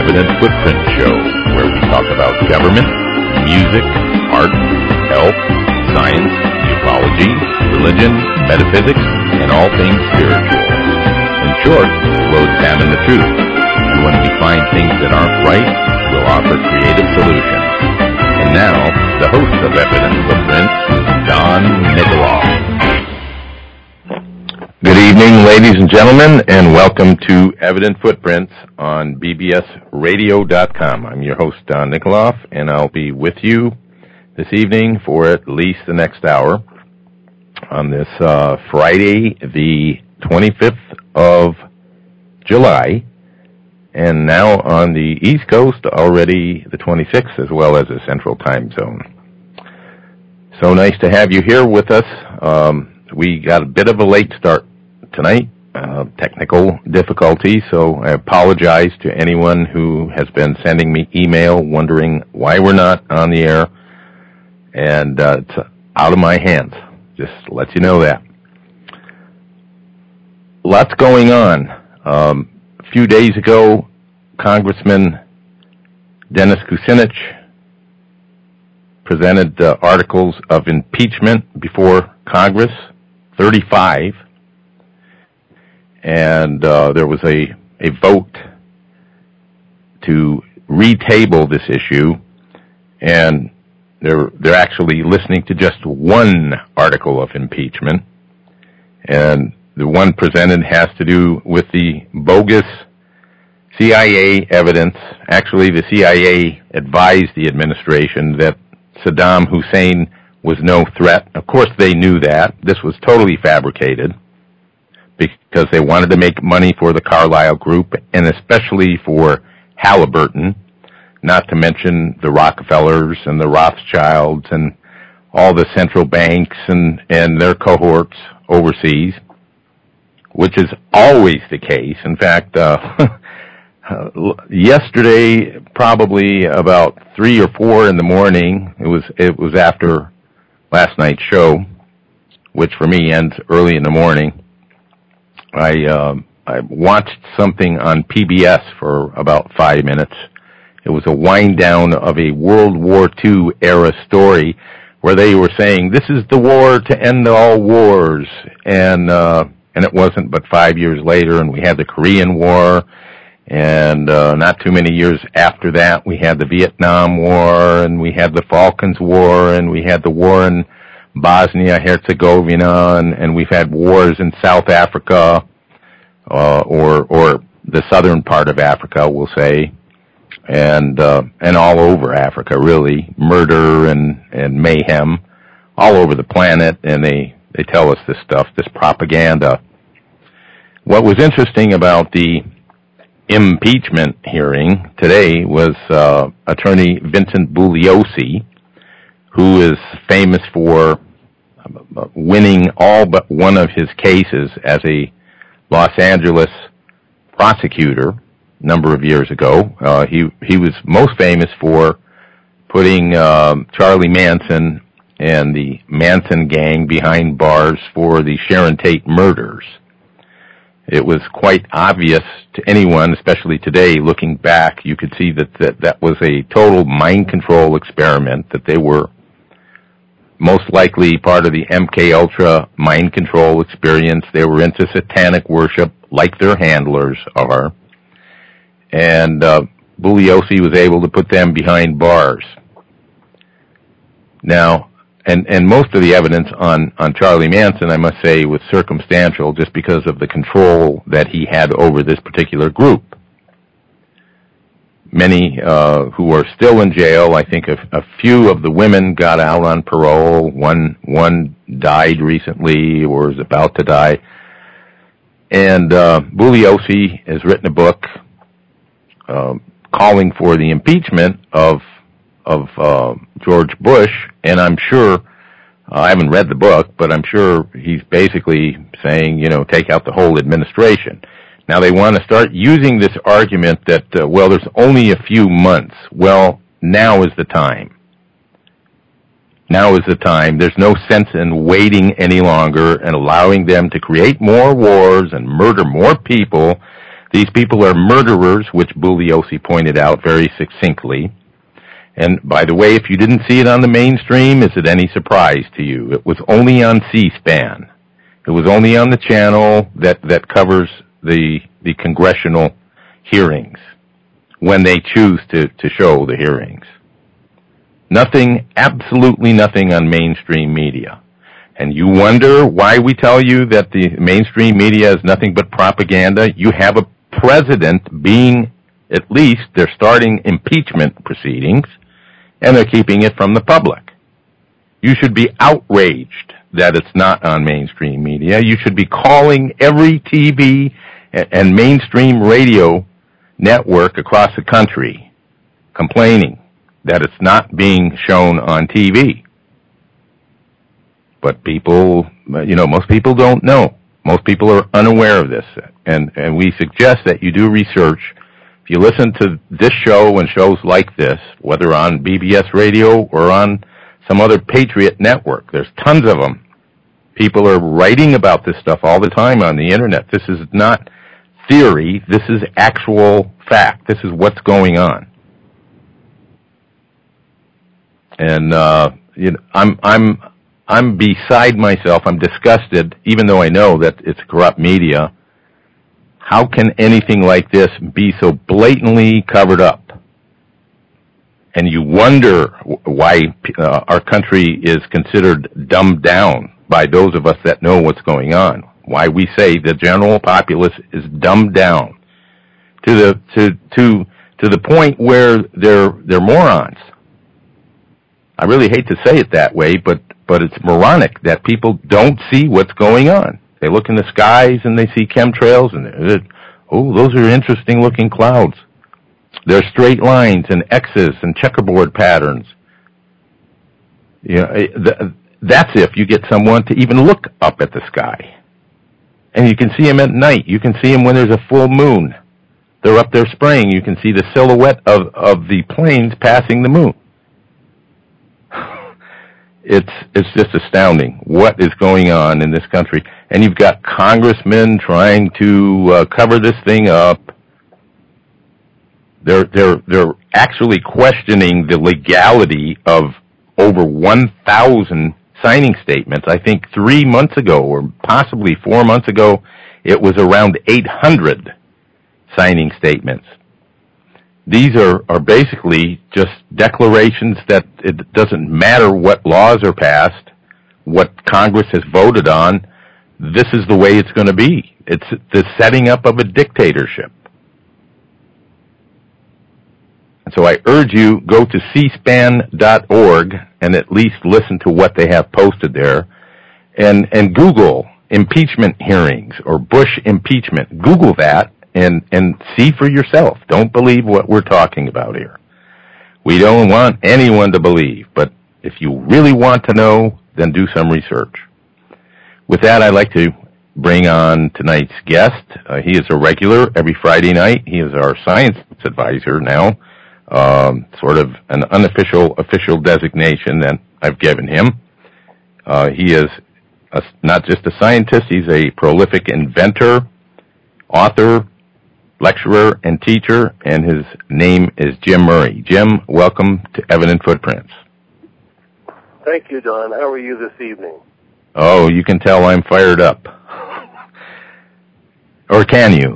Evident Footprint Show, where we talk about government, music, art, health, science, ufology, religion, metaphysics, and all things spiritual. In short, we'll examine the truth, and when we find things that aren't right, we'll offer creative solutions. And now, the host of Evident Footprints, Don Nikoloff. Good evening, ladies and gentlemen, and welcome to Evident Footprints on bbsradio.com. I'm your host, Don Nikoloff, and I'll be with you this evening for at least the next hour on this Friday, the 25th of July, and now on the East Coast, already the 26th, as well as the Central Time Zone. So nice to have you here with us. We got a bit of a late start tonight, technical difficulty, so I apologize to anyone who has been sending me email wondering why we're not on the air, and it's out of my hands. Just to let you know that. Lots going on. A few days ago, Congressman Dennis Kucinich presented articles of impeachment before Congress, 35, and there was a vote to retable this issue, and they're actually listening to just one article of impeachment, and the one presented has to do with the bogus CIA evidence. Actually, the CIA advised the administration that Saddam Hussein was no threat. Of course, they knew that. This was totally fabricated because they wanted to make money for the Carlyle Group and especially for Halliburton, not to mention the Rockefellers and the Rothschilds and all the central banks and their cohorts overseas, which is always the case. In fact, yesterday, probably about 3 or 4 in the morning, it was after last night's show, which for me ends early in the morning. I watched something on PBS for about 5 minutes. It was a wind down of a World War II era story where they were saying this is the war to end all wars, and it wasn't but 5 years later, and we had the Korean War. And not too many years after that, we had the Vietnam War, and we had the Falklands War, and we had the war in Bosnia-Herzegovina, and we've had wars in South Africa, or the southern part of Africa, we'll say, and all over Africa, really, murder and mayhem all over the planet, and they tell us this stuff, this propaganda. What was interesting about the impeachment hearing today was attorney Vincent Bugliosi, who is famous for winning all but one of his cases as a Los Angeles prosecutor a number of years ago. He was most famous for putting Charlie Manson and the Manson gang behind bars for the Sharon Tate murders. It was quite obvious to anyone, especially today, looking back, you could see that was a total mind control experiment, that they were most likely part of the MK Ultra mind control experience. They were into satanic worship, like their handlers are. And Bugliosi was able to put them behind bars. Now, and most of the evidence on Charlie Manson, I must say, was circumstantial just because of the control that he had over this particular group. Many who are still in jail, I think a few of the women got out on parole. One died recently or is about to die. And Bugliosi has written a book calling for the impeachment of George Bush, and I'm sure, I haven't read the book, but I'm sure he's basically saying, take out the whole administration. Now they want to start using this argument that, there's only a few months. Well, now is the time. Now is the time. There's no sense in waiting any longer and allowing them to create more wars and murder more people These people are murderers, which Bugliosi pointed out very succinctly. And by the way, if you didn't see it on the mainstream, is it any surprise to you? It was only on C-SPAN. It was only on the channel that covers the congressional hearings, when they choose to show the hearings. Nothing, absolutely nothing on mainstream media. And you wonder why we tell you that the mainstream media is nothing but propaganda? You have a president being, at least, they're starting impeachment proceedings, and they're keeping it from the public. You should be outraged that it's not on mainstream media. You should be calling every TV and mainstream radio network across the country complaining that it's not being shown on TV. But people, most people don't know. Most people are unaware of this. And we suggest that you do research. If you listen to this show and shows like this, whether on BBS radio or on some other Patriot network, there's tons of them. People are writing about this stuff all the time on the internet. This is not theory. This is actual fact. This is what's going on. And I'm beside myself. I'm disgusted, even though I know that it's corrupt media. How can anything like this be so blatantly covered up? And you wonder why our country is considered dumbed down by those of us that know what's going on. Why we say the general populace is dumbed down to the point where they're morons. I really hate to say it that way, but it's moronic that people don't see what's going on. They look in the skies and they see chemtrails and those are interesting looking clouds. They're straight lines and X's and checkerboard patterns. That's if you get someone to even look up at the sky. And you can see them at night. You can see them when there's a full moon. They're up there spraying. You can see the silhouette of the planes passing the moon. It's just astounding what is going on in this country. And you've got congressmen trying to cover this thing up. They're actually questioning the legality of over 1,000 signing statements. I think 3 months ago, or possibly 4 months ago, it was around 800 signing statements. These are basically just declarations that it doesn't matter what laws are passed, what Congress has voted on, this is the way it's going to be. It's the setting up of a dictatorship. And so I urge you, go to cspan.org and at least listen to what they have posted there, and Google impeachment hearings or Bush impeachment. Google that. And see for yourself. Don't believe what we're talking about here. We don't want anyone to believe, but if you really want to know, then do some research. With that, I'd like to bring on tonight's guest. He is a regular every Friday night. He is our science advisor now, sort of an unofficial official designation that I've given him. He is not just a scientist, he's a prolific inventor, author, lecturer, and teacher, and his name is Jim Murray. Jim, welcome to Evident Footprints. Thank you, Don. How are you this evening? Oh, you can tell I'm fired up. Or can you?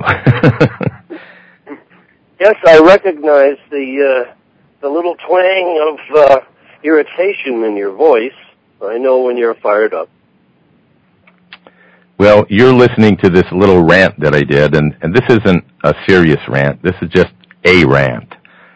Yes, I recognize the little twang of irritation in your voice. I know when you're fired up. Well, you're listening to this little rant that I did, and this isn't a serious rant. This is just a rant.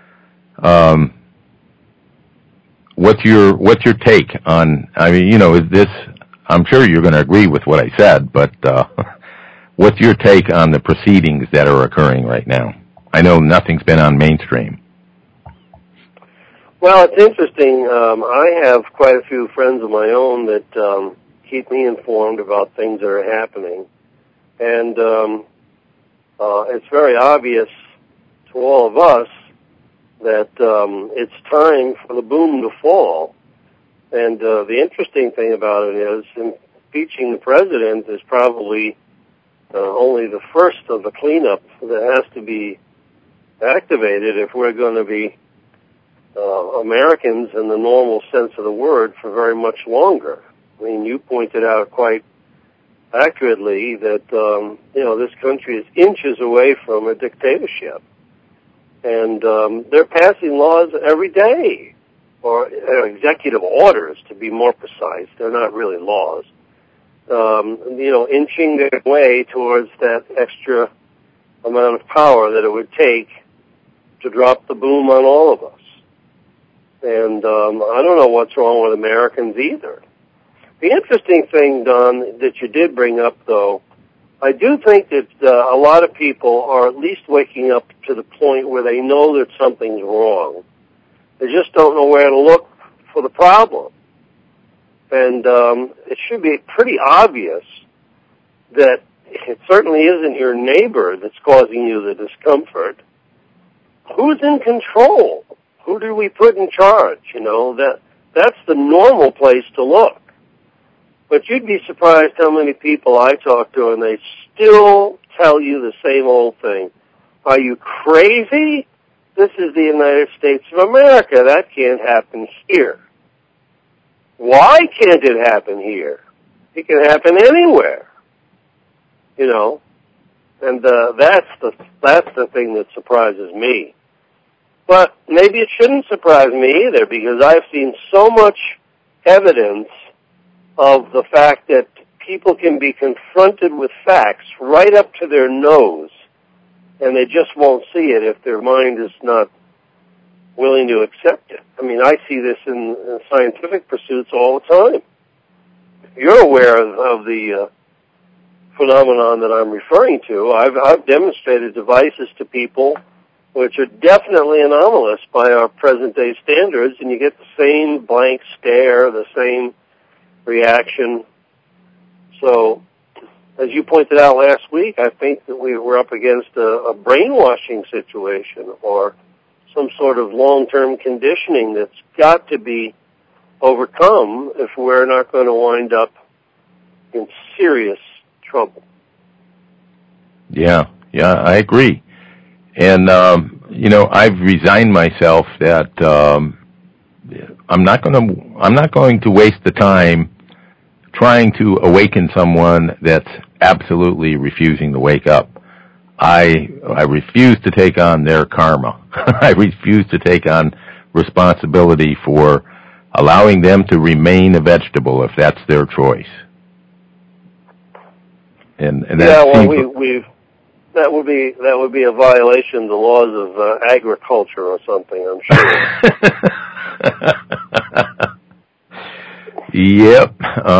What's your take on? I mean, is this? I'm sure you're going to agree with what I said, but what's your take on the proceedings that are occurring right now? I know nothing's been on mainstream. Well, it's interesting. I have quite a few friends of my own that keep me informed about things that are happening. And it's very obvious to all of us that it's time for the boom to fall. And the interesting thing about it is impeaching the president is probably only the first of the cleanup that has to be activated if we're going to be Americans in the normal sense of the word for very much longer. I mean, you pointed out quite accurately that, this country is inches away from a dictatorship. And they're passing laws every day, or executive orders, to be more precise. They're not really laws. Inching their way towards that extra amount of power that it would take to drop the boom on all of us. And I don't know what's wrong with Americans either. The interesting thing, Don, that you did bring up, though, I do think that a lot of people are at least waking up to the point where they know that something's wrong. They just don't know where to look for the problem. And it should be pretty obvious that it certainly isn't your neighbor that's causing you the discomfort. Who's in control? Who do we put in charge? That's the normal place to look. But you'd be surprised how many people I talk to, and they still tell you the same old thing. Are you crazy? This is the United States of America. That can't happen here. Why can't it happen here? It can happen anywhere. And that's the thing that surprises me. But maybe it shouldn't surprise me either, because I've seen so much evidence of the fact that people can be confronted with facts right up to their nose, and they just won't see it if their mind is not willing to accept it. I mean, I see this in scientific pursuits all the time. You're aware of the phenomenon that I'm referring to. I've demonstrated devices to people which are definitely anomalous by our present-day standards, and you get the same blank stare, the same reaction. So, as you pointed out last week, I think that we're up against a brainwashing situation, or some sort of long-term conditioning that's got to be overcome if we're not going to wind up in serious trouble. Yeah, I agree. And, I've resigned myself that I'm not going to waste the time trying to awaken someone that's absolutely refusing to wake up. I refuse to take on their karma. I refuse to take on responsibility for allowing them to remain a vegetable if that's their choice. And that would be a violation of the laws of agriculture or something, I'm sure. Yep.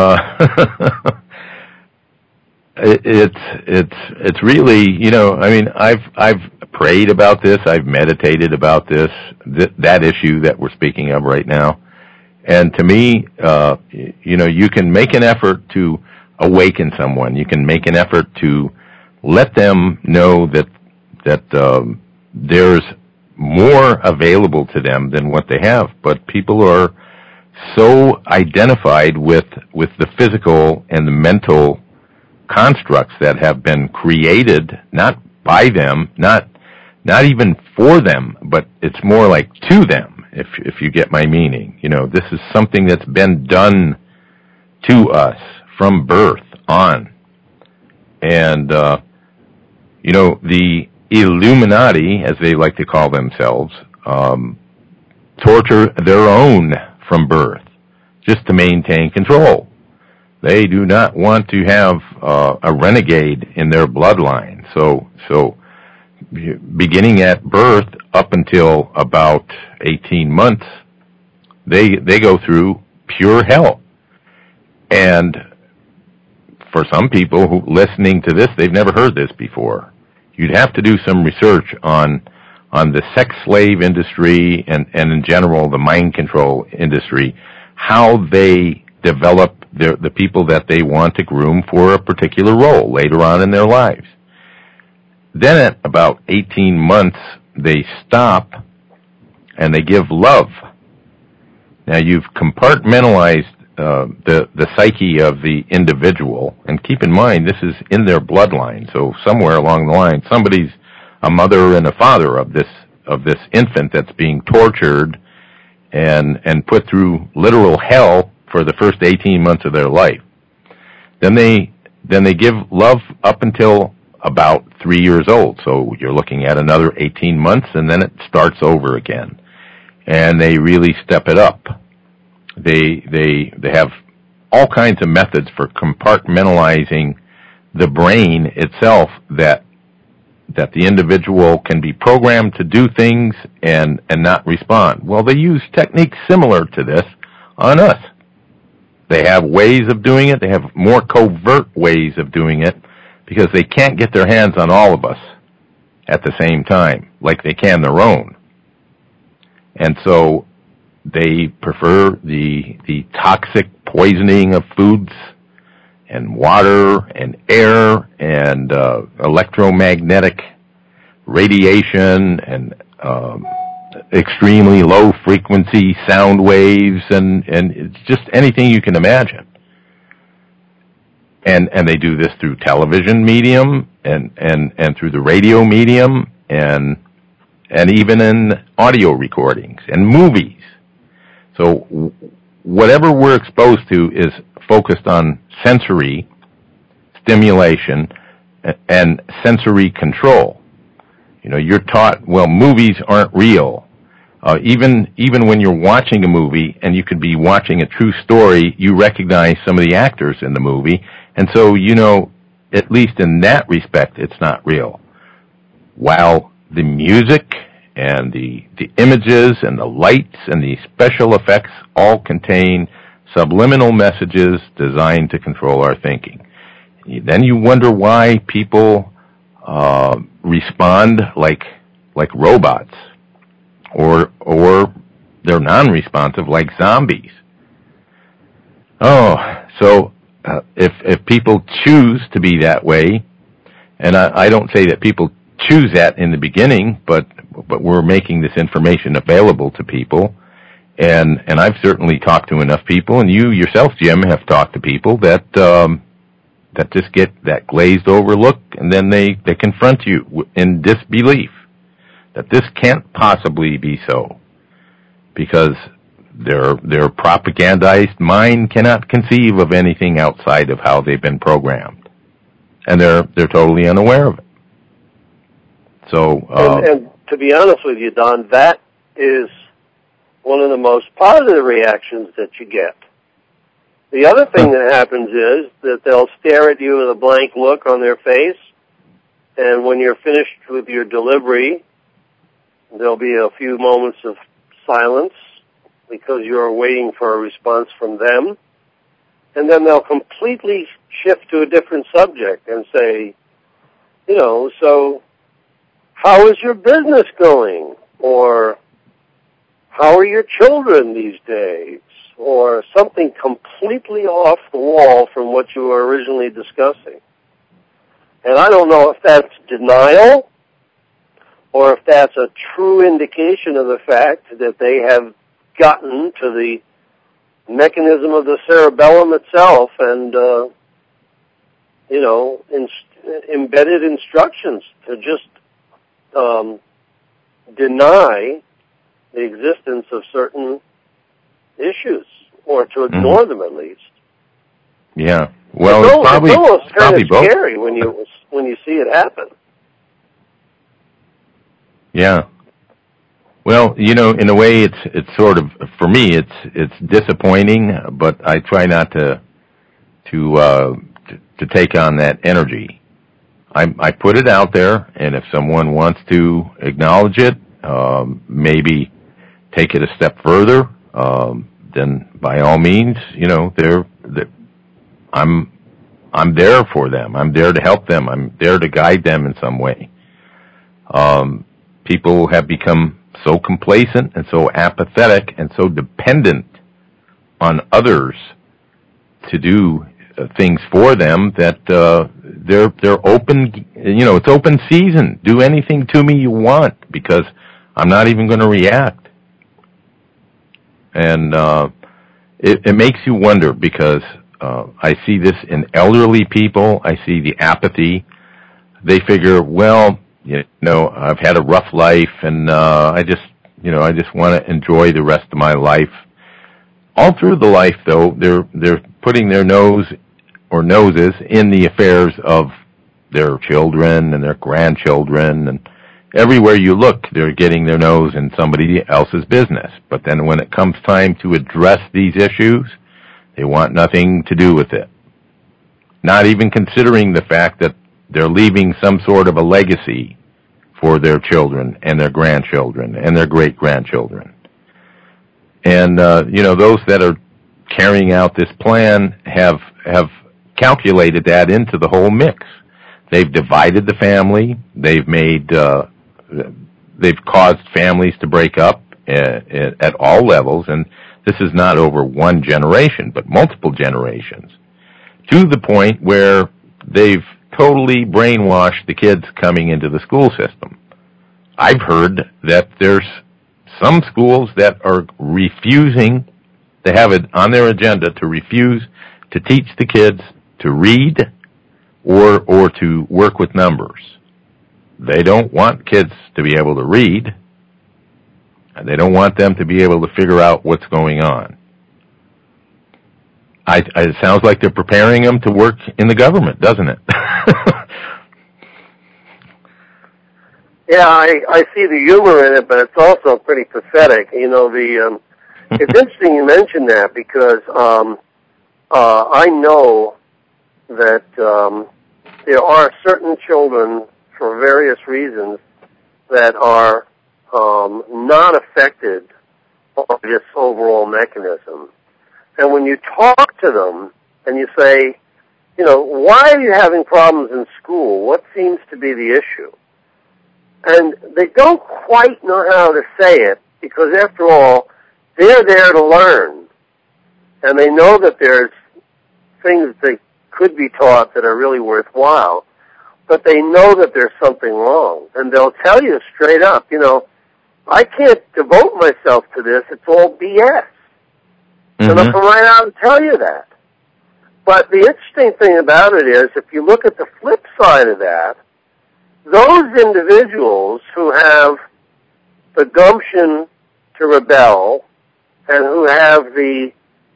It's really, I've prayed about this, I've meditated about this, that issue that we're speaking of right now. And to me, you can make an effort to awaken someone. You can make an effort to let them know that there's more available to them than what they have. But people are so identified with the physical and the mental constructs that have been created, not by them, not even for them, but it's more like to them, if you get my meaning. This is something that's been done to us from birth on. And, the Illuminati, as they like to call themselves, torture their own from birth just to maintain control. They do not want to have a renegade in their bloodline. So beginning at birth up until about 18 months, they go through pure hell. And for some people who listening to this, they've never heard this before. You'd have to do some research on the sex slave industry and in general the mind control industry, how they develop the people that they want to groom for a particular role later on in their lives. Then at about 18 months, they stop and they give love. Now you've compartmentalized the psyche of the individual. And keep in mind, this is in their bloodline. So somewhere along the line, somebody's a mother and a father of this infant that's being tortured and put through literal hell for the first 18 months of their life. Then they give love up until about 3 years old. So you're looking at another 18 months, and then it starts over again. And they really step it up. They have all kinds of methods for compartmentalizing the brain itself that the individual can be programmed to do things and not respond. Well, they use techniques similar to this on us. They have ways of doing it. They have more covert ways of doing it because they can't get their hands on all of us at the same time like they can their own. And so they prefer the toxic poisoning of foods and water and air and electromagnetic radiation and extremely low frequency sound waves and it's just anything you can imagine. And they do this through television medium and through the radio medium and even in audio recordings and movies. So whatever we're exposed to is focused on sensory stimulation and sensory control. You know, you're taught, well, movies aren't real. Even when you're watching a movie and you could be watching a true story, you recognize some of the actors in the movie. And so, you know, at least in that respect, it's not real. While the music and the images and the lights and the special effects all contain subliminal messages designed to control our thinking. Then you wonder why people respond like robots, or they're non-responsive like zombies. So if people choose to be that way, and I don't say that people choose that in the beginning, but we're making this information available to people. And I've certainly talked to enough people, and you yourself, Jim, have talked to people that just get that glazed over look, and then they confront you in disbelief that this can't possibly be so, because their propagandized mind cannot conceive of anything outside of how they've been programmed, and they're totally unaware of it. So, and to be honest with you, Don, that is one of the most positive reactions that you get. The other thing that happens is that they'll stare at you with a blank look on their face, and when you're finished with your delivery, there'll be a few moments of silence because you're waiting for a response from them, and then they'll completely shift to a different subject and say, you know, so how is your business going? Or how are your children these days? Or something completely off the wall from what you were originally discussing. And I don't know if that's denial or if that's a true indication of the fact that they have gotten to the mechanism of the cerebellum itself and, you know, embedded instructions to just deny the existence of certain issues, or to ignore them at least. Yeah, well, it's almost kind of both. scary when you see it happen. Yeah. Well, you know, in a way, it's sort of, for me, it's disappointing, but I try not to take on that energy. I put it out there, and if someone wants to acknowledge it, maybe take it a step further, then by all means, you know, I'm there for them. I'm there to help them. I'm there to guide them in some way. People have become so complacent and so apathetic and so dependent on others to do things for them that they're open. You know, it's open season. Do anything to me you want because I'm not even going to react. And it makes you wonder, because I see this in elderly people. I see the apathy. They figure, well, I've had a rough life, and I just want to enjoy the rest of my life. All through the life, though, they're putting their noses in the affairs of their children and their grandchildren, and everywhere you look, they're getting their nose in somebody else's business. But then when it comes time to address these issues, they want nothing to do with it. Not even considering the fact that they're leaving some sort of a legacy for their children and their grandchildren and their great-grandchildren. And, those that are carrying out this plan have calculated that into the whole mix. They've divided the family. They've caused families to break up at all levels, and this is not over one generation, but multiple generations, to the point where they've totally brainwashed the kids coming into the school system. I've heard that there's some schools that are refusing to have it on their agenda to refuse to teach the kids to read or to work with numbers. They don't want kids to be able to read, and they don't want them to be able to figure out what's going on. It sounds like they're preparing them to work in the government, doesn't it? Yeah, I see the humor in it, but it's also pretty pathetic. It's interesting you mentioned that, because I know that there are certain children, for various reasons, that are not affected by this overall mechanism. And when you talk to them and you say, why are you having problems in school? What seems to be the issue? And they don't quite know how to say it, because after all, they're there to learn. And they know that there's things that could be taught that are really worthwhile, but they know that there's something wrong. And they'll tell you straight up, I can't devote myself to this. It's all BS. Mm-hmm. And they'll come right out and tell you that. But the interesting thing about it is, if you look at the flip side of that, those individuals who have the gumption to rebel and who have the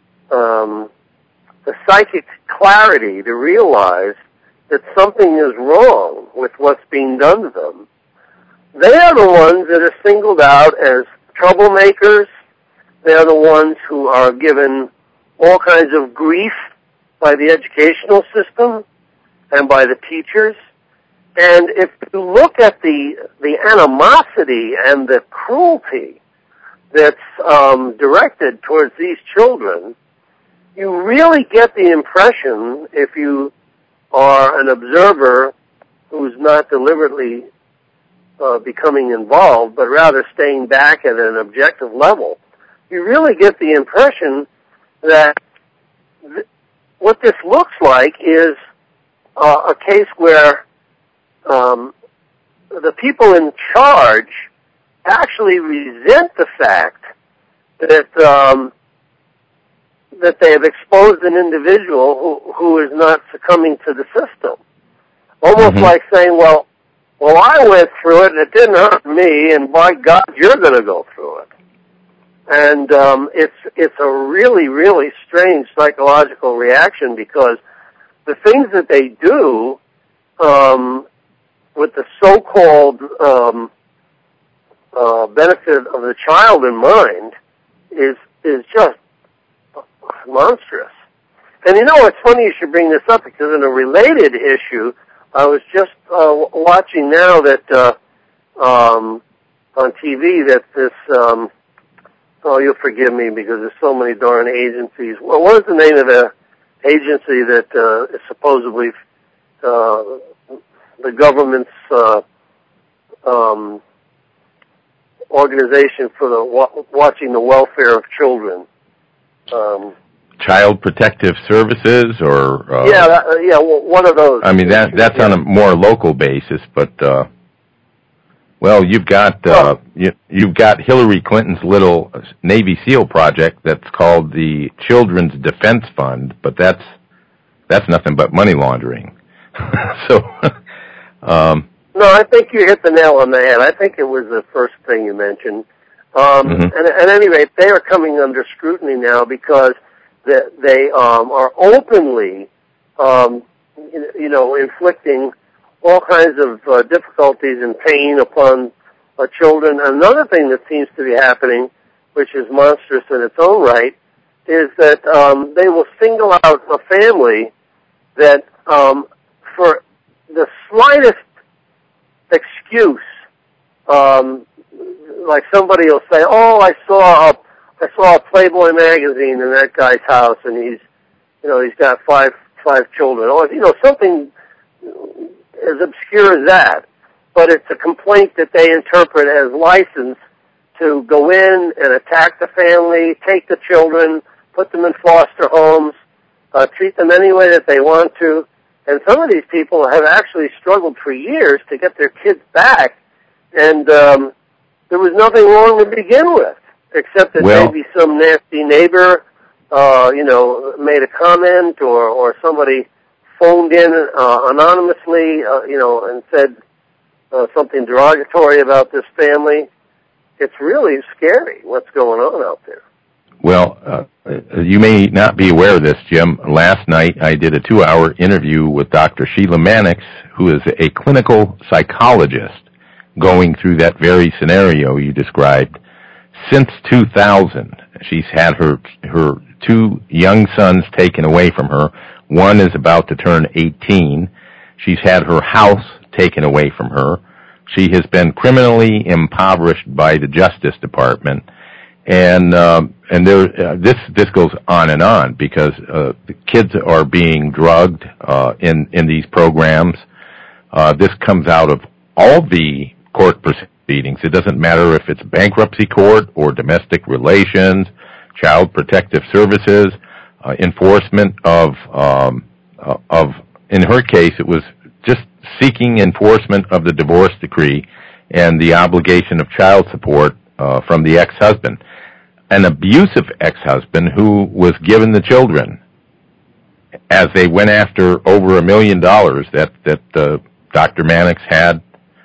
psychic clarity to realize that something is wrong with what's being done to them, they are the ones that are singled out as troublemakers. They are the ones who are given all kinds of grief by the educational system and by the teachers. And if you look at the animosity and the cruelty that's directed towards these children, you really get the impression, if you are an observer who's not deliberately becoming involved, but rather staying back at an objective level, you really get the impression that what this looks like is a case where the people in charge actually resent the fact that that they have exposed an individual who is not succumbing to the system. Almost like saying, well, I went through it and it didn't hurt me, and by God, you're going to go through it. And it's a really, really strange psychological reaction, because the things that they do with the so-called benefit of the child in mind is just monstrous. And it's funny you should bring this up, because in a related issue, I was just watching now that on TV that this you'll forgive me because there's so many darn agencies. Well, what is the name of the agency that is supposedly the government's organization for the watching the welfare of children? Child Protective Services, or one of those. I mean, that's on a more local basis, but Well, you've got you've got Hillary Clinton's little Navy SEAL project that's called the Children's Defense Fund, but that's nothing but money laundering. So, no, I think you hit the nail on the head. I think it was the first thing you mentioned. And at any rate, they are coming under scrutiny now because they are openly, inflicting all kinds of difficulties and pain upon children. Another thing that seems to be happening, which is monstrous in its own right, is that they will single out a family that, for the slightest excuse, like somebody will say, "Oh, I saw a Playboy magazine in that guy's house, and he's got five children," or something as obscure as that. But it's a complaint that they interpret as license to go in and attack the family, take the children, put them in foster homes, treat them any way that they want to. And some of these people have actually struggled for years to get their kids back, and there was nothing wrong to begin with, except that maybe some nasty neighbor, made a comment, or somebody phoned in anonymously, and said something derogatory about this family. It's really scary what's going on out there. Well, you may not be aware of this, Jim. Last night I did a 2-hour interview with Dr. Sheila Mannix, who is a clinical psychologist going through that very scenario you described. Since 2000, she's had her 2 young sons taken away from her. One is about to turn 18. She's had her house taken away from her. She has been criminally impoverished by the Justice Department. And this goes on because the kids are being drugged in these programs. This comes out of all the court proceedings. It doesn't matter if it's bankruptcy court or domestic relations, child protective services, enforcement of in her case it was just seeking enforcement of the divorce decree and the obligation of child support from the ex-husband. An abusive ex-husband who was given the children as they went after over $1 million that Dr. Mannix had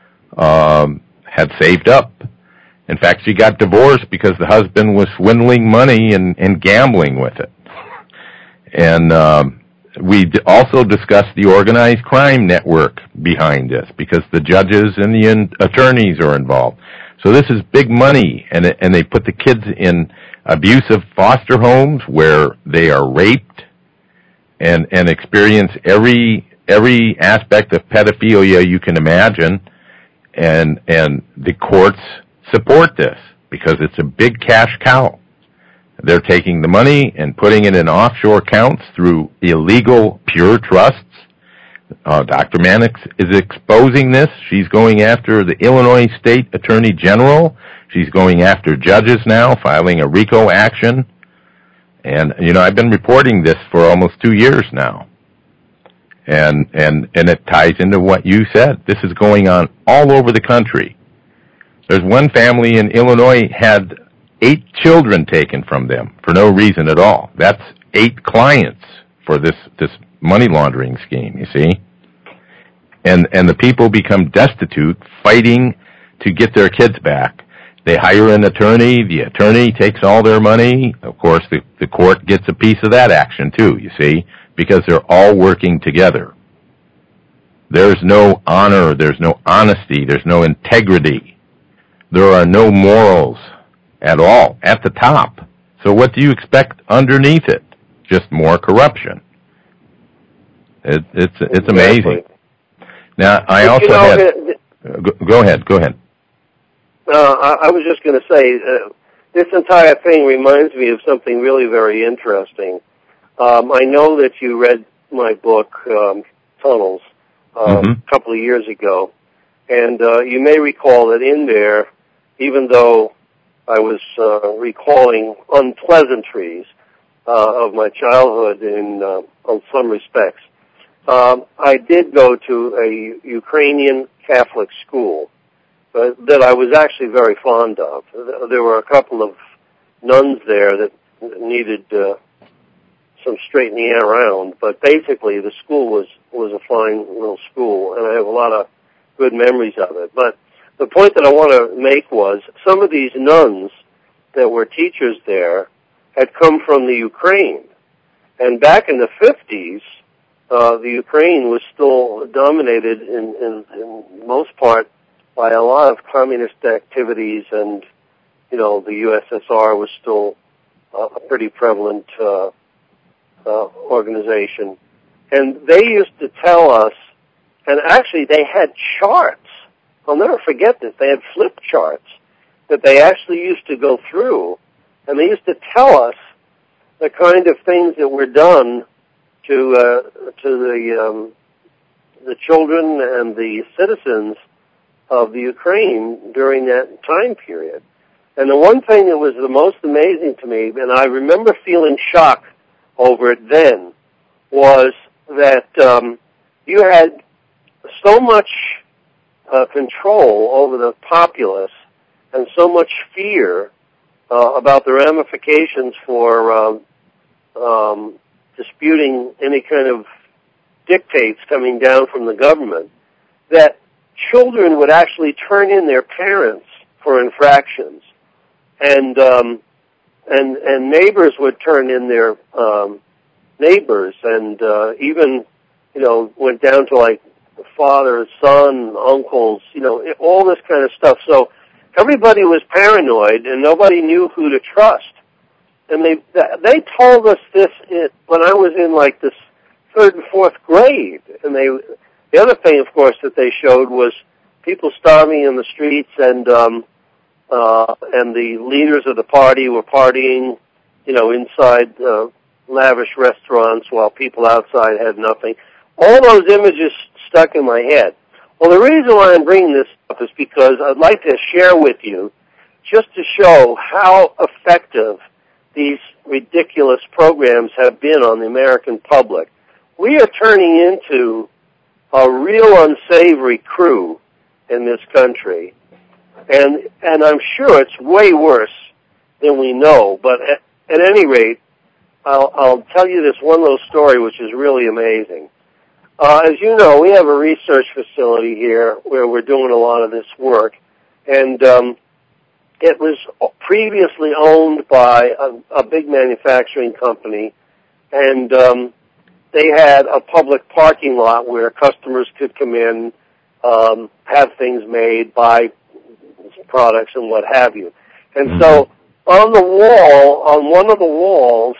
saved up. In fact, she got divorced because the husband was swindling money and gambling with it. And we also discussed the organized crime network behind this because the judges and the attorneys are involved. So this is big money, and they put the kids in abusive foster homes where they are raped and experience every aspect of pedophilia you can imagine, and the courts support this because it's a big cash cow. They're taking the money and putting it in offshore accounts through illegal pure trusts. Dr. Mannix is exposing this. She's going after the Illinois State Attorney General. She's going after judges now, filing a RICO action. And, I've been reporting this for almost 2 years now. And it ties into what you said. This is going on all over the country. There's one family in Illinois had 8 children taken from them for no reason at all. That's 8 clients for this money laundering scheme, you see. And the people become destitute fighting to get their kids back. They hire an attorney. The attorney takes all their money. Of course, the court gets a piece of that action too, you see, because they're all working together. There's no honor. There's no honesty. There's no integrity. There are no morals at all at the top. So what do you expect underneath it? Just more corruption. It's amazing. Now, I also had... Go ahead. I was just going to say, this entire thing reminds me of something really very interesting. I know that you read my book, Tunnels, a couple of years ago, and you may recall that in there, even though I was recalling unpleasantries of my childhood in some respects, I did go to a Ukrainian Catholic school, that I was actually very fond of. There were a couple of nuns there that needed some straightening around, but basically the school was a fine little school, and I have a lot of good memories of it. But the point that I want to make was some of these nuns that were teachers there had come from the Ukraine. And back in the 50s, the Ukraine was still dominated in most part by a lot of communist activities, and, the USSR was still a pretty prevalent organization. And they used to tell us, and actually they had charts. I'll never forget this. They had flip charts that they actually used to go through, and they used to tell us the kind of things that were done to the children and the citizens of the Ukraine during that time period. And the one thing that was the most amazing to me, and I remember feeling shock over it then, was that you had so much control over the populace and so much fear about the ramifications for disputing any kind of dictates coming down from the government, that children would actually turn in their parents for infractions, and neighbors would turn in their neighbors, and even went down to like father, son, uncles, all this kind of stuff. So everybody was paranoid, and nobody knew who to trust. And they told us this when I was in like this 3rd and 4th grade. And the other thing, of course, that they showed was people starving in the streets, and the leaders of the party were partying, inside lavish restaurants while people outside had nothing. All those images stuck in my head. Well, the reason why I'm bringing this up is because I'd like to share with you, just to show how effective these ridiculous programs have been on the American public. We are turning into a real unsavory crew in this country, and I'm sure it's way worse than we know. But at any rate, I'll tell you this one little story which is really amazing. As you know, we have a research facility here where we're doing a lot of this work, and it was previously owned by a big manufacturing company, and they had a public parking lot where customers could come in, have things made, buy products and what have you. And so on the wall, on one of the walls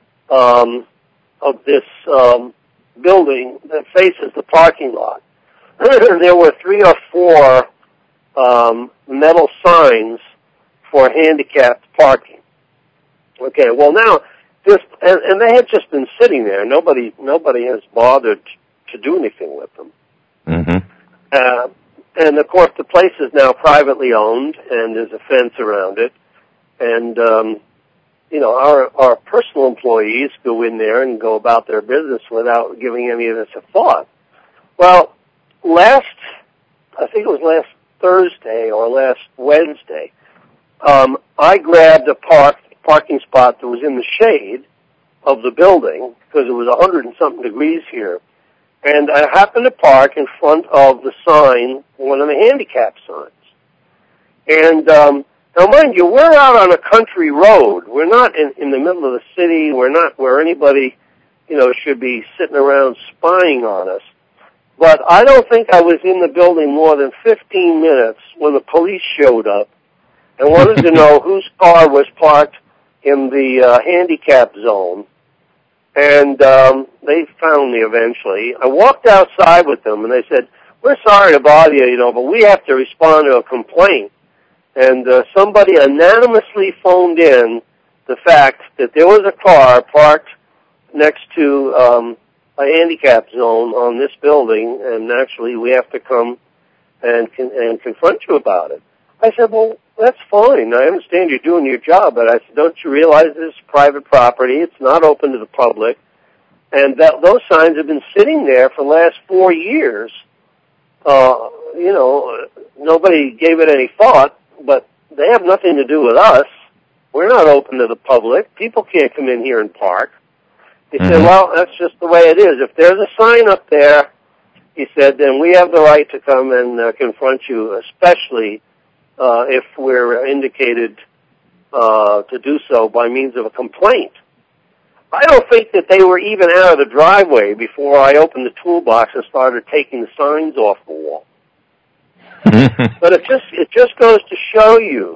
of this building that faces the parking lot, there were 3 or 4 metal signs for handicapped parking. Okay, well now, and they had just been sitting there. Nobody has bothered to do anything with them. Mm-hmm. And of course, the place is now privately owned, and there's a fence around it. And our personal employees go in there and go about their business without giving any of this a thought. Well, I think it was last Thursday or last Wednesday, I grabbed a parking spot that was in the shade of the building because it was 100 and something degrees here. And I happened to park in front of the sign, one of the handicap signs. And now, mind you, we're out on a country road. We're not in the middle of the city. We're not where anybody, should be sitting around spying on us. But I don't think I was in the building more than 15 minutes when the police showed up and wanted to know whose car was parked in the handicap zone. And they found me eventually. I walked outside with them, and they said, "We're sorry to bother you, but we have to respond to a complaint." And somebody anonymously phoned in the fact that there was a car parked next to a handicap zone on this building, and actually we have to come and confront you about it. I said, "Well, that's fine. I understand you're doing your job, but I said, don't you realize this is private property? It's not open to the public. And those signs have been sitting there for the last 4 years nobody gave it any thought, but they have nothing to do with us. We're not open to the public. People can't come in here and park. He said, well, that's just the way it is. If there's a sign up there, he said, then we have the right to come and confront you, especially if we're indicated to do so by means of a complaint. I don't think that they were even out of the driveway before I opened the toolbox and started taking the signs off the wall. But it just goes to show you,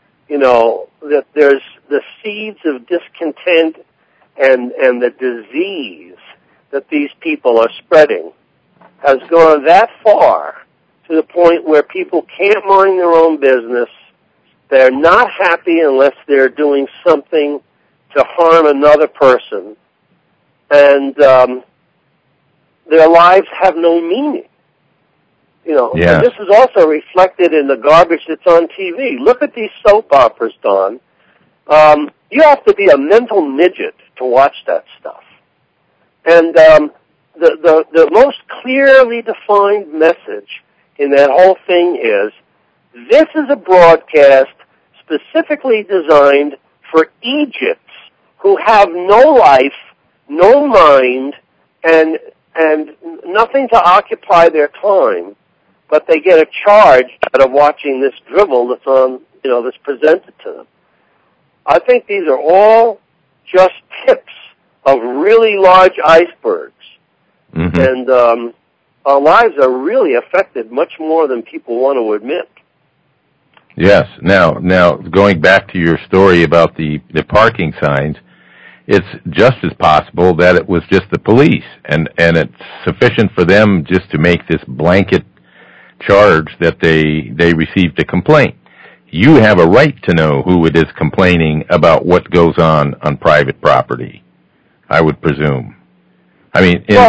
that there's the seeds of discontent and the disease that these people are spreading has gone that far to the point where people can't mind their own business. They're not happy unless they're doing something to harm another person, and their lives have no meaning. Yeah. And this is also reflected in the garbage that's on TV. Look at these soap operas, Don. You have to be a mental midget to watch that stuff. And the most clearly defined message in that whole thing is, this is a broadcast specifically designed for Egypts who have no life, no mind, and nothing to occupy their time, but they get a charge out of watching this drivel that's on, that's presented to them. I think these are all just tips of really large icebergs. Mm-hmm. And our lives are really affected much more than people want to admit. Yes. Now, going back to your story about the parking signs, it's just as possible that it was just the police, and it's sufficient for them just to make this blanket charge that they received a complaint. You have a right to know who it is complaining about what goes on private property, I would presume. I mean, in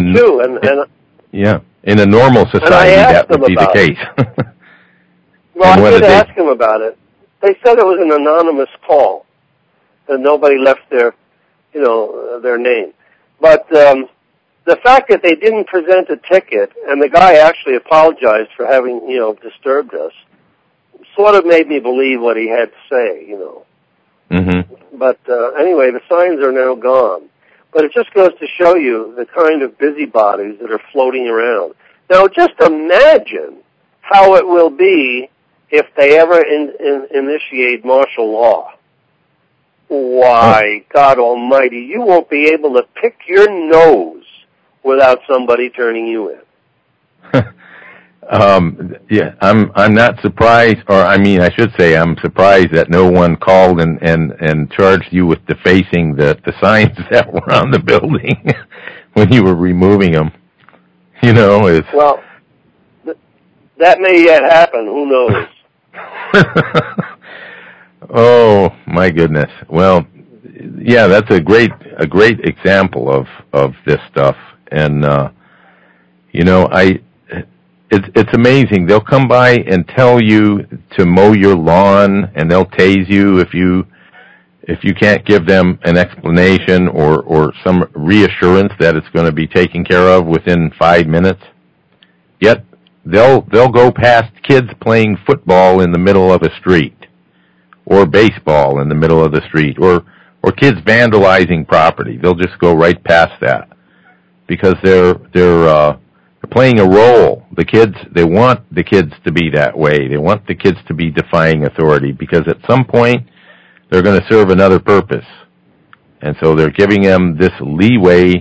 a normal society, that would be the case. Well, I did ask them about it. They said it was an anonymous call, and nobody left their name. But the fact that they didn't present a ticket, and the guy actually apologized for having, disturbed us, sort of made me believe what he had to say, Mm-hmm. But anyway, the signs are now gone. But it just goes to show you the kind of busybodies that are floating around. Now, just imagine how it will be if they ever initiate martial law. Why, God Almighty, you won't be able to pick your nose without somebody turning you in. Yeah, I'm not surprised, or I should say I'm surprised that no one called and charged you with defacing the signs that were on the building when you were removing them. Well, that may yet happen. Who knows? Oh my goodness. Well, yeah, that's a great example of this stuff, and it's amazing. They'll come by and tell you to mow your lawn, and they'll tase you if you can't give them an explanation or some reassurance that it's going to be taken care of within 5 minutes. Yet they'll go past kids playing football in the middle of a street, or baseball in the middle of the street, or kids vandalizing property. They'll just go right past that because they're playing a role. They want the kids to be that way. They want the kids to be defying authority because at some point they're going to serve another purpose. And so they're giving them this leeway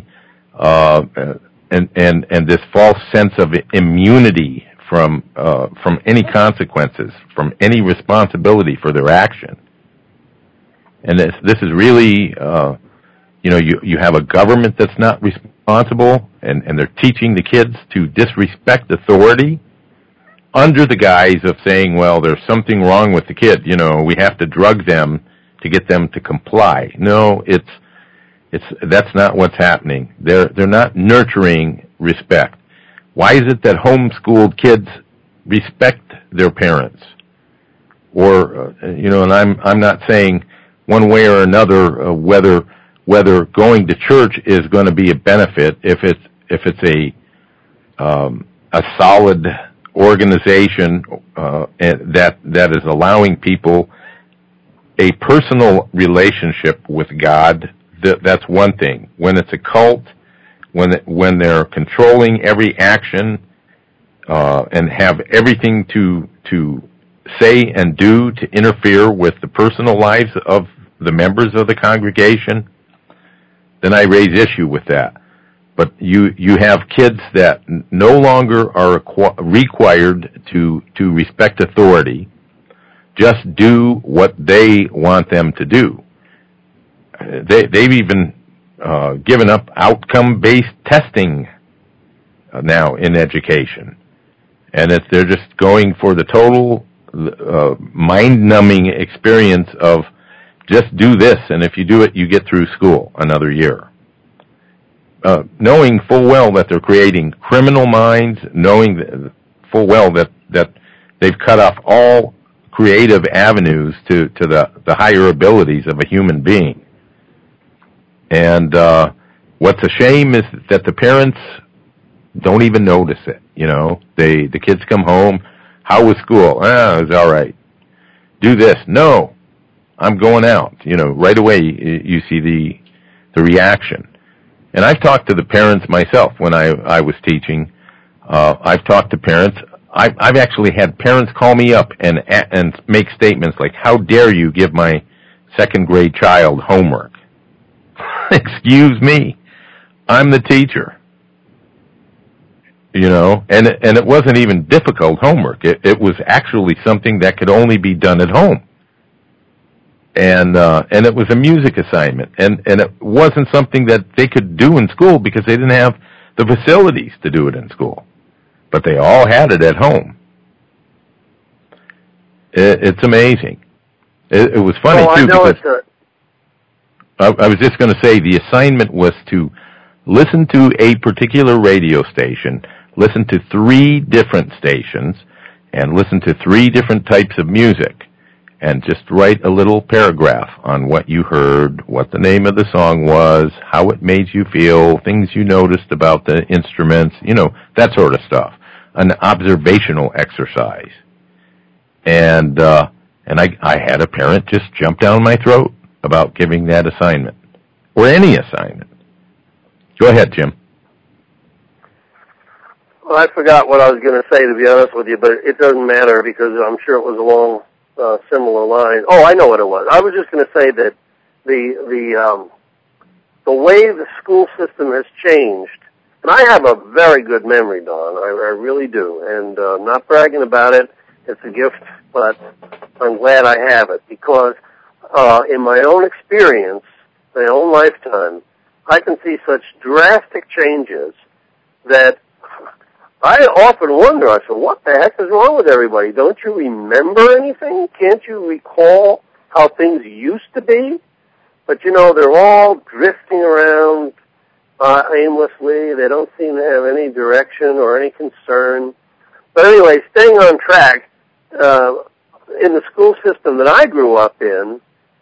and this false sense of immunity from any consequences, from any responsibility for their action. And this is really, you have a government that's not responsible, and they're teaching the kids to disrespect authority under the guise of saying, well, there's something wrong with the kid. We have to drug them to get them to comply. No, that's not what's happening. They're not nurturing respect. Why is it that homeschooled kids respect their parents? Or, and I'm not saying one way or another whether going to church is going to be a benefit if it's a solid organization that is allowing people a personal relationship with God, that's one thing. When it's a cult, when they're controlling every action and have everything to say and do to interfere with the personal lives of the members of the congregation, then I raise issue with that. But you have kids that no longer are required to respect authority, just do what they want them to do. They've even given up outcome-based testing now in education. And they're just going for the total mind-numbing experience of just do this, and if you do it, you get through school another year. Knowing full well that they're creating criminal minds, knowing full well that they've cut off all creative avenues to the higher abilities of a human being. And what's a shame is that the parents don't even notice it. You know, the kids come home, how was school? It was all right. Do this. No, I'm going out. You know, right away you see the reaction. And I've talked to the parents myself when I was teaching. I've talked to parents. I've actually had parents call me up and make statements like, "How dare you give my second grade child homework?" Excuse me, I'm the teacher. You know, and it wasn't even difficult homework. It was actually something that could only be done at home. And it was a music assignment, and it wasn't something that they could do in school because they didn't have the facilities to do it in school. But they all had it at home. It's amazing. It was funny, too, because I was just going to say the assignment was to listen to a particular radio station, listen to 3 different stations, and listen to 3 different types of music, and just write a little paragraph on what you heard, what the name of the song was, how it made you feel, things you noticed about the instruments, you know, that sort of stuff. An observational exercise. And I had a parent just jump down my throat about giving that assignment, or any assignment. Go ahead, Jim. Well, I forgot what I was going to say, to be honest with you, but it doesn't matter because I'm sure it was along similar lines. Oh, I know what it was. I was just going to say that the way the school system has changed, and I have a very good memory, Don. I really do, and I'm not bragging about it. It's a gift, but I'm glad I have it because in my own experience, my own lifetime, I can see such drastic changes that I often wonder, I said, what the heck is wrong with everybody? Don't you remember anything? Can't you recall how things used to be? But, you know, they're all drifting around aimlessly. They don't seem to have any direction or any concern. But anyway, staying on track, in the school system that I grew up in,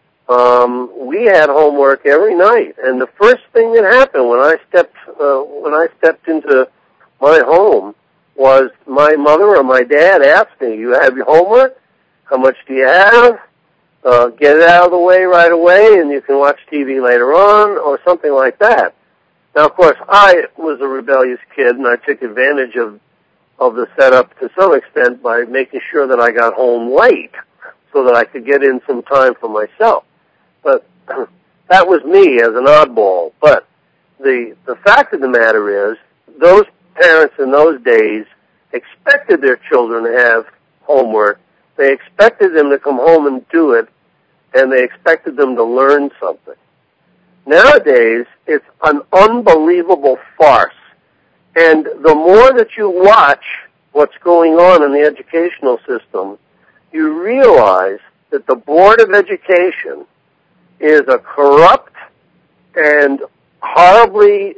we had homework every night. And the first thing that happened when I stepped into my home was my mother or my dad asked me, "You have your homework? How much do you have? Get it out of the way right away and you can watch TV later on," or something like that. Now, of course, I was a rebellious kid and I took advantage of the setup to some extent by making sure that I got home late so that I could get in some time for myself. But that was me as an oddball. But the fact of the matter is, those parents in those days expected their children to have homework. They expected them to come home and do it, and they expected them to learn something. Nowadays, it's an unbelievable farce. And the more that you watch what's going on in the educational system, you realize that the Board of Education is a corrupt and horribly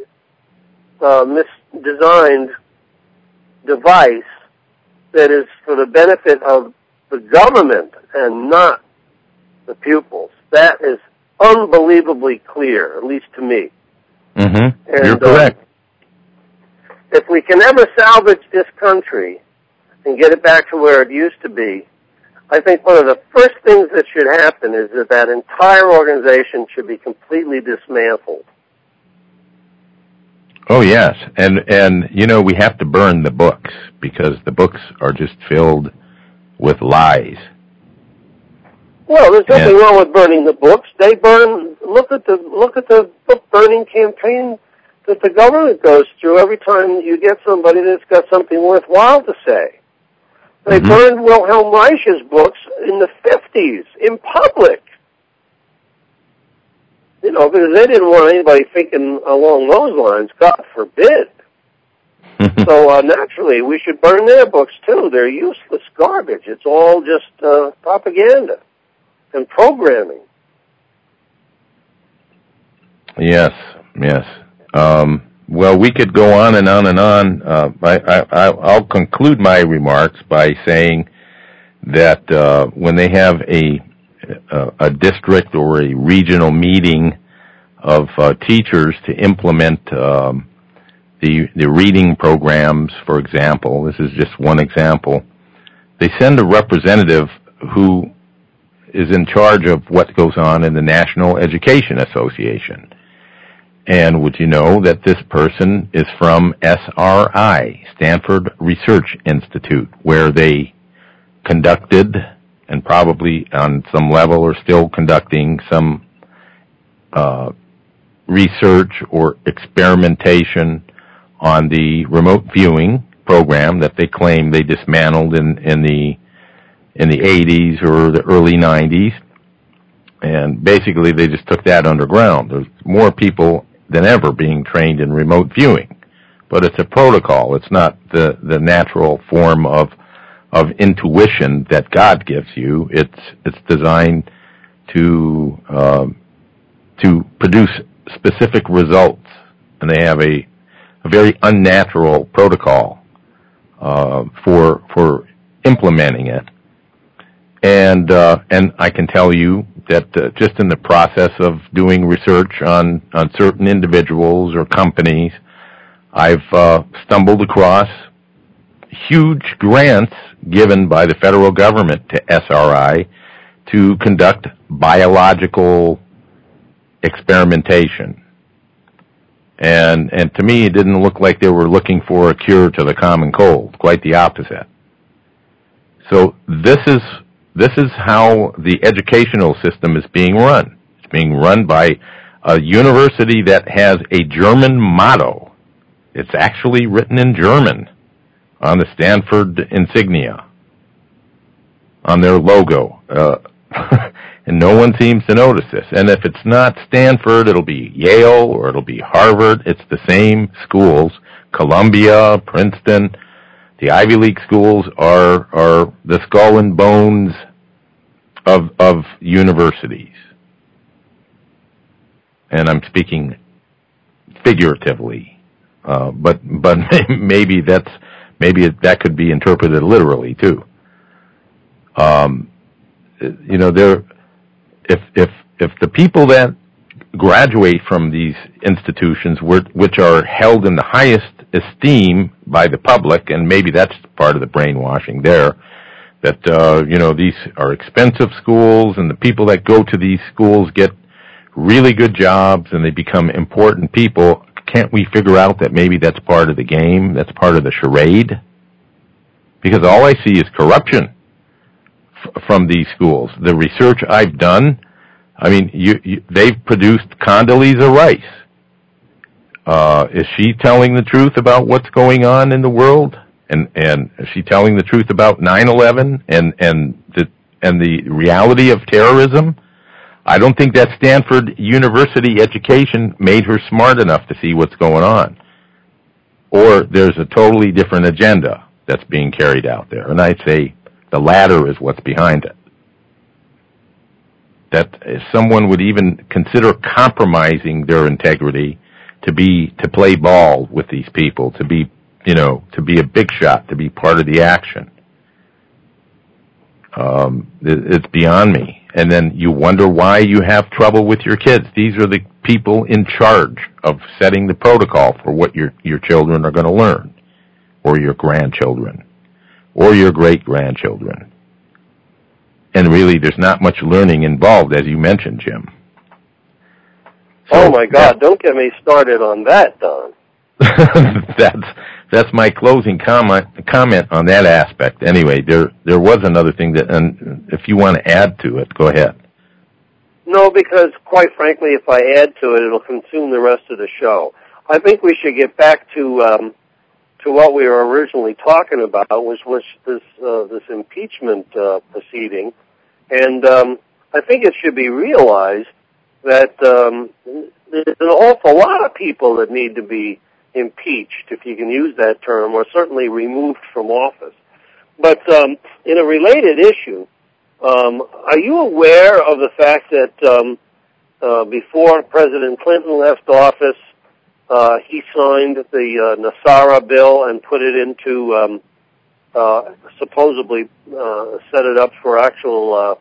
misdesigned device that is for the benefit of the government and not the pupils. That is unbelievably clear, at least to me. Mm-hmm. And, you're correct. If we can ever salvage this country and get it back to where it used to be, I think one of the first things that should happen is that entire organization should be completely dismantled. Oh, yes. And we have to burn the books because the books are just filled with lies. Well, there's nothing wrong with burning the books. They burn. Look at the book burning campaign that the government goes through every time you get somebody that's got something worthwhile to say. They burned Wilhelm Reich's books in the 50s in public. Because they didn't want anybody thinking along those lines. God forbid. So naturally, we should burn their books too. They're useless garbage. It's all just propaganda and programming. Yes. Well, we could go on and on and on. I'll conclude my remarks by saying that when they have a district or a regional meeting of teachers to implement the reading programs, for example, this is just one example, they send a representative who is in charge of what goes on in the National Education Association. And would you know that this person is from SRI, Stanford Research Institute, where they conducted, and probably on some level are still conducting, some research or experimentation on the remote viewing program that they claim they dismantled in the 80s or the early 90s. And basically they just took that underground. There's more people than ever being trained in remote viewing. But it's a protocol. It's not the natural form of intuition that God gives you. It's designed to produce specific results, and they have a very unnatural protocol for implementing it. And I can tell you that just in the process of doing research on certain individuals or companies, I've stumbled across huge grants given by the federal government to SRI to conduct biological experimentation. And to me, it didn't look like they were looking for a cure to the common cold. Quite the opposite. So this is how the educational system is being run. It's being run by a university that has a German motto. It's actually written in German on the Stanford insignia, on their logo. And no one seems to notice this. And if it's not Stanford, it'll be Yale or it'll be Harvard. It's the same schools. Columbia, Princeton. The Ivy League schools are the skull and bones of universities. And I'm speaking figuratively. But maybe that could be interpreted literally too. If the people that graduate from these institutions, which are held in the highest esteem by the public, and maybe that's part of the brainwashing there, that these are expensive schools, and the people that go to these schools get really good jobs and they become important people. Can't we figure out that maybe that's part of the game? That's part of the charade? Because all I see is corruption from these schools. The research I've done, I mean, they've produced Condoleezza Rice. Is she telling the truth about what's going on in the world? And is she telling the truth about 9/11 and the reality of terrorism? I don't think that Stanford University education made her smart enough to see what's going on. Or there's a totally different agenda that's being carried out there. And I'd say the latter is what's behind it. That if someone would even consider compromising their integrity to play ball with these people, to be a big shot, to be part of the action. It's beyond me. And then you wonder why you have trouble with your kids. These are the people in charge of setting the protocol for what your children are going to learn, or your grandchildren. or your great-grandchildren. And really, there's not much learning involved, as you mentioned, Jim. So, oh, my God, don't get me started on that, Don. That's my closing comment on that aspect. Anyway, there was another thing that, and if you want to add to it, go ahead. No, because quite frankly, if I add to it, it'll consume the rest of the show. I think we should get back to what we were originally talking about, which was this impeachment proceeding, and I think it should be realized that there's an awful lot of people that need to be impeached, if you can use that term, or certainly removed from office. But in a related issue, are you aware of the fact that before President Clinton left office, he signed the Nassara bill and put it into, supposedly set it up for actual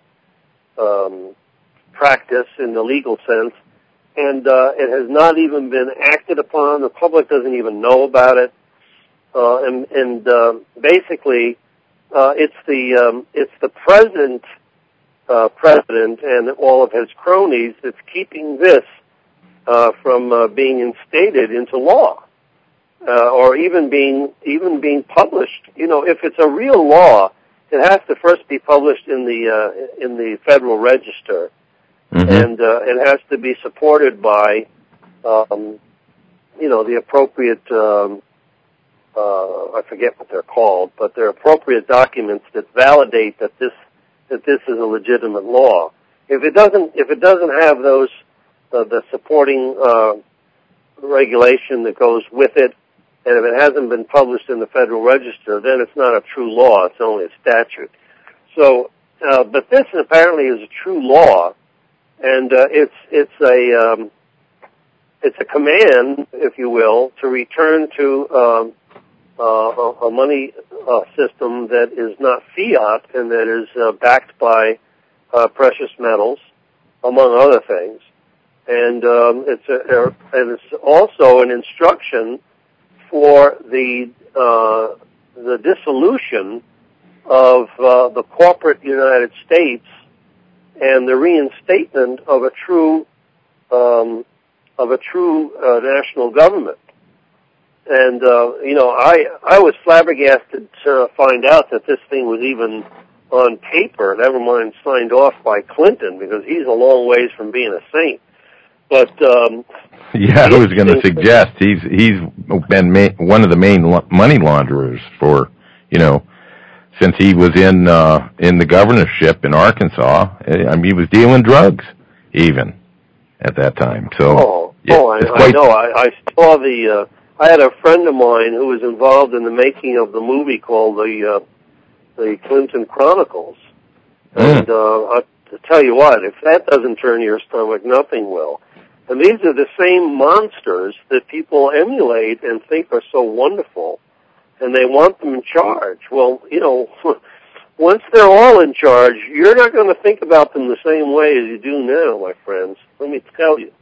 practice in the legal sense, and it has not even been acted upon. The public doesn't even know about it, and basically, it's the president and all of his cronies that's keeping this from being instated into law, or even being published. You know, if it's a real law, it has to first be published in the Federal Register, and it has to be supported by, the appropriate. I forget what they're called, but they're appropriate documents that validate that this is a legitimate law. If it doesn't have those the supporting regulation that goes with it, and if it hasn't been published in the Federal Register, then it's not a true law. It's only a statute. So, but this apparently is a true law, and it's a command, if you will, to return to a money system that is not fiat and that is backed by precious metals, among other things. And it's also an instruction for the dissolution of the corporate United States and the reinstatement of a true national government. And I was flabbergasted to find out that this thing was even on paper, never mind signed off by Clinton, because he's a long ways from being a saint. But yeah, I was going to suggest he's been one of the main money launderers for, since he was in the governorship in Arkansas. I mean, he was dealing drugs even at that time. So I know. I saw I had a friend of mine who was involved in the making of the movie called the Clinton Chronicles, and I'll tell you what, if that doesn't turn your stomach, nothing will. And these are the same monsters that people emulate and think are so wonderful, and they want them in charge. Well, once they're all in charge, you're not going to think about them the same way as you do now, my friends. Let me tell you.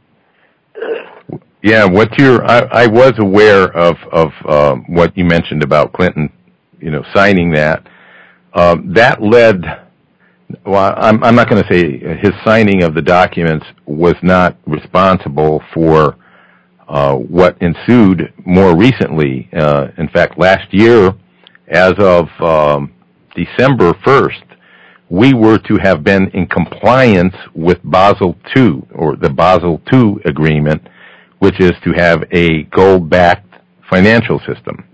Yeah, I was aware of what you mentioned about Clinton, signing that. That led. Well, I'm not going to say his signing of the documents was not responsible for what ensued more recently. In fact, last year, as of December 1st, we were to have been in compliance with Basel II, or the Basel II agreement, which is to have a gold-backed financial system.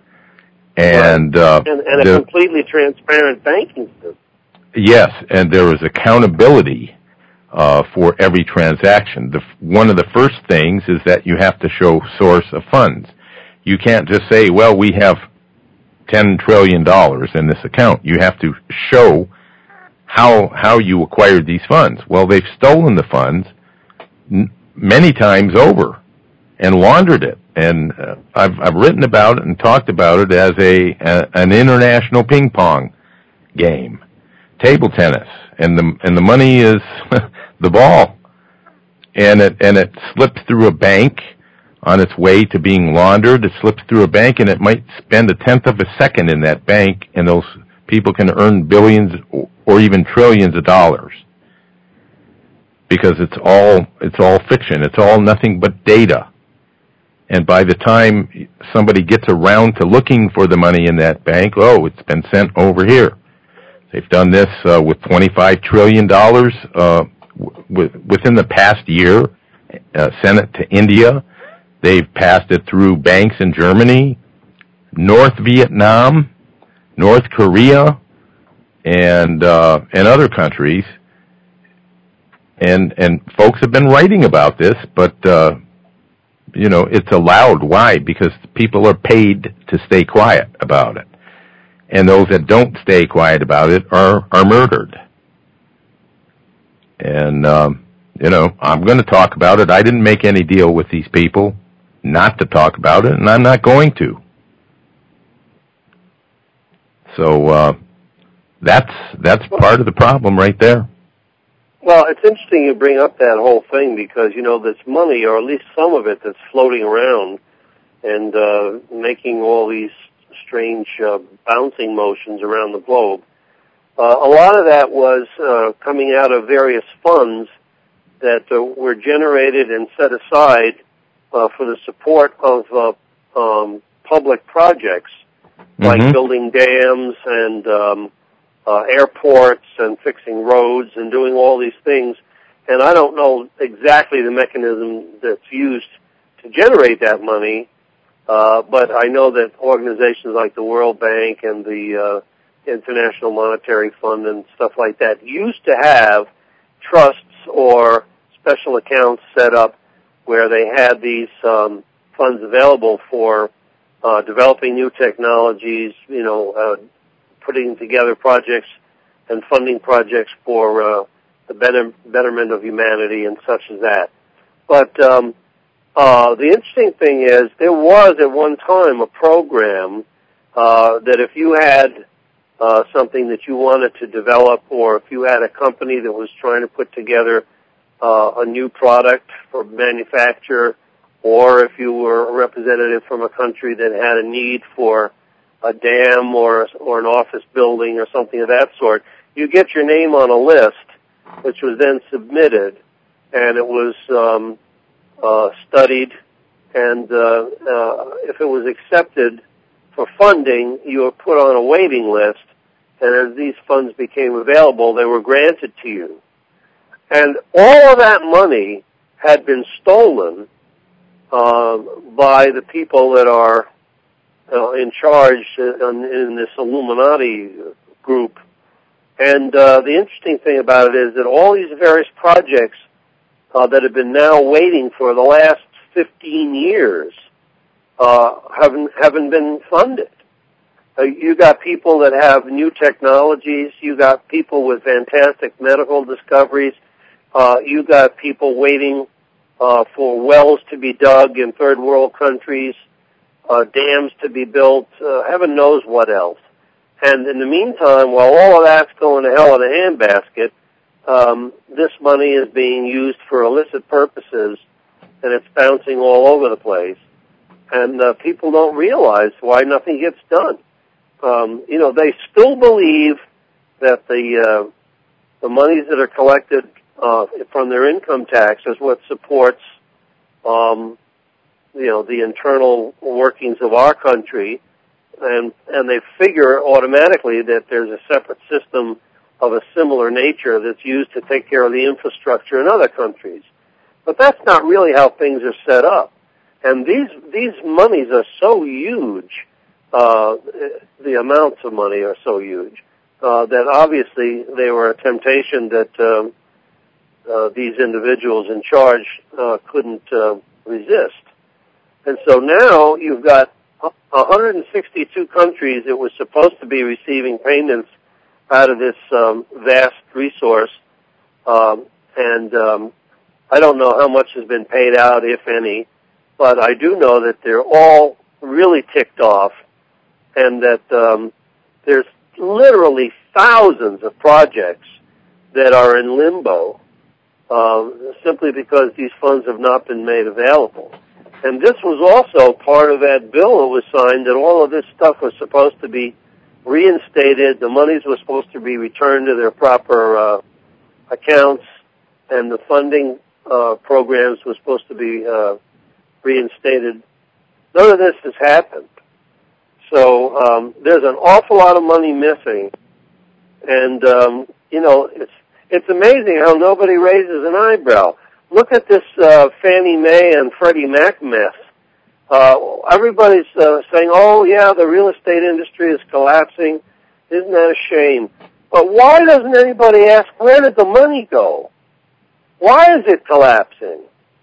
And a completely transparent banking system. Yes, and there is accountability for every transaction. One of the first things is that you have to show source of funds. You can't just say, well, we have $10 trillion in this account. You have to show how you acquired these funds. Well, they've stolen the funds many times over and laundered it. And I've written about it and talked about it as an international ping pong game. Table tennis, and the money is the ball, and it slips through a bank on its way to being laundered. It slips through a bank, and it might spend 1/10 of a second in that bank, and those people can earn billions or even trillions of dollars. Because it's all fiction. It's all nothing but data. And by the time somebody gets around to looking for the money in that bank, oh, it's been sent over here. They've done this with $25 trillion within the past year, sent it to India. They've passed it through banks in Germany, North Vietnam, North Korea, and other countries. And folks have been writing about this, but it's allowed. Why? Because people are paid to stay quiet about it. And those that don't stay quiet about it are murdered. And, I'm going to talk about it. I didn't make any deal with these people not to talk about it, and I'm not going to. So, that's part of the problem right there. Well, it's interesting you bring up that whole thing because, this money, or at least some of it that's floating around and making all these strange bouncing motions around the globe, a lot of that was coming out of various funds that were generated and set aside for the support of public projects, like building dams and airports and fixing roads and doing all these things. And I don't know exactly the mechanism that's used to generate that money, but I know that organizations like the World Bank and the International Monetary Fund and stuff like that used to have trusts or special accounts set up where they had these funds available for developing new technologies, putting together projects and funding projects for the betterment of humanity and such as that. But the interesting thing is there was at one time a program that if you had something that you wanted to develop, or if you had a company that was trying to put together a new product for manufacture, or if you were a representative from a country that had a need for a dam or an office building or something of that sort, you get your name on a list, which was then submitted, and it was studied, and if it was accepted for funding, you were put on a waiting list, and as these funds became available, they were granted to you. And all of that money had been stolen by the people that are in charge in this Illuminati group. And the interesting thing about it is that all these various projects that have been now waiting for the last 15 years haven't been funded. You got people that have new technologies. You got people with fantastic medical discoveries. You got people waiting for wells to be dug in third world countries, dams to be built, heaven knows what else. And in the meantime, while all of that's going to hell in a handbasket, this money is being used for illicit purposes, and it's bouncing all over the place. And people don't realize why nothing gets done. They still believe that the monies that are collected from their income tax is what supports, the internal workings of our country, and they figure automatically that there's a separate system of a similar nature that's used to take care of the infrastructure in other countries. But that's not really how things are set up. And these monies are so huge, the amounts of money are so huge, that obviously they were a temptation that these individuals in charge couldn't resist. And so now you've got 162 countries that were supposed to be receiving payments out of this vast resource, and I don't know how much has been paid out, if any, but I do know that they're all really ticked off, and that there's literally thousands of projects that are in limbo simply because these funds have not been made available. And this was also part of that bill that was signed, that all of this stuff was supposed to be reinstated, the monies were supposed to be returned to their proper accounts, and the funding programs were supposed to be reinstated. None of this has happened. So there's an awful lot of money missing, and it's amazing how nobody raises an eyebrow. Look at this Fannie Mae and Freddie Mac mess. Everybody's saying, "Oh yeah, the real estate industry is collapsing. Isn't that a shame?" But why doesn't anybody ask, where did the money go? Why is it collapsing?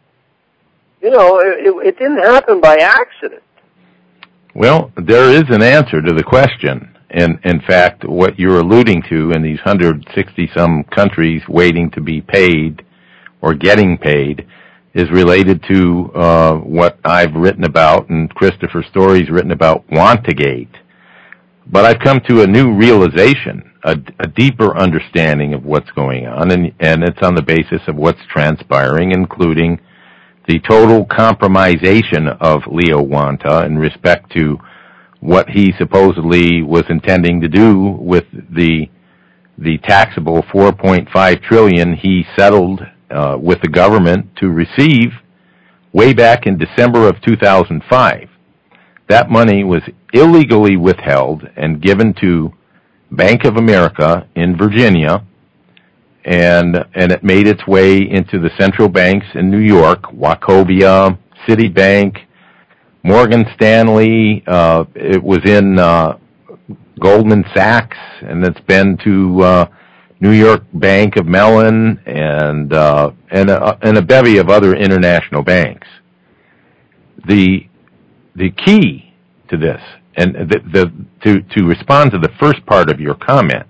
It didn't happen by accident. Well, there is an answer to the question. And in fact, what you're alluding to in these 160-some countries waiting to be paid or getting paid is related to what I've written about and Christopher Story's written about, Wantagate. But I've come to a new realization, a deeper understanding of what's going on, and it's on the basis of what's transpiring, including the total compromisation of Leo Wanta in respect to what he supposedly was intending to do with the taxable $4.5 trillion he settled with the government to receive way back in December of 2005. That money was illegally withheld and given to Bank of America in Virginia, and it made its way into the central banks in New York, Wachovia, Citibank, Morgan Stanley. It was in Goldman Sachs, and it's been to New York Bank of Mellon and a bevy of other international banks. The key to this, and to respond to the first part of your comment,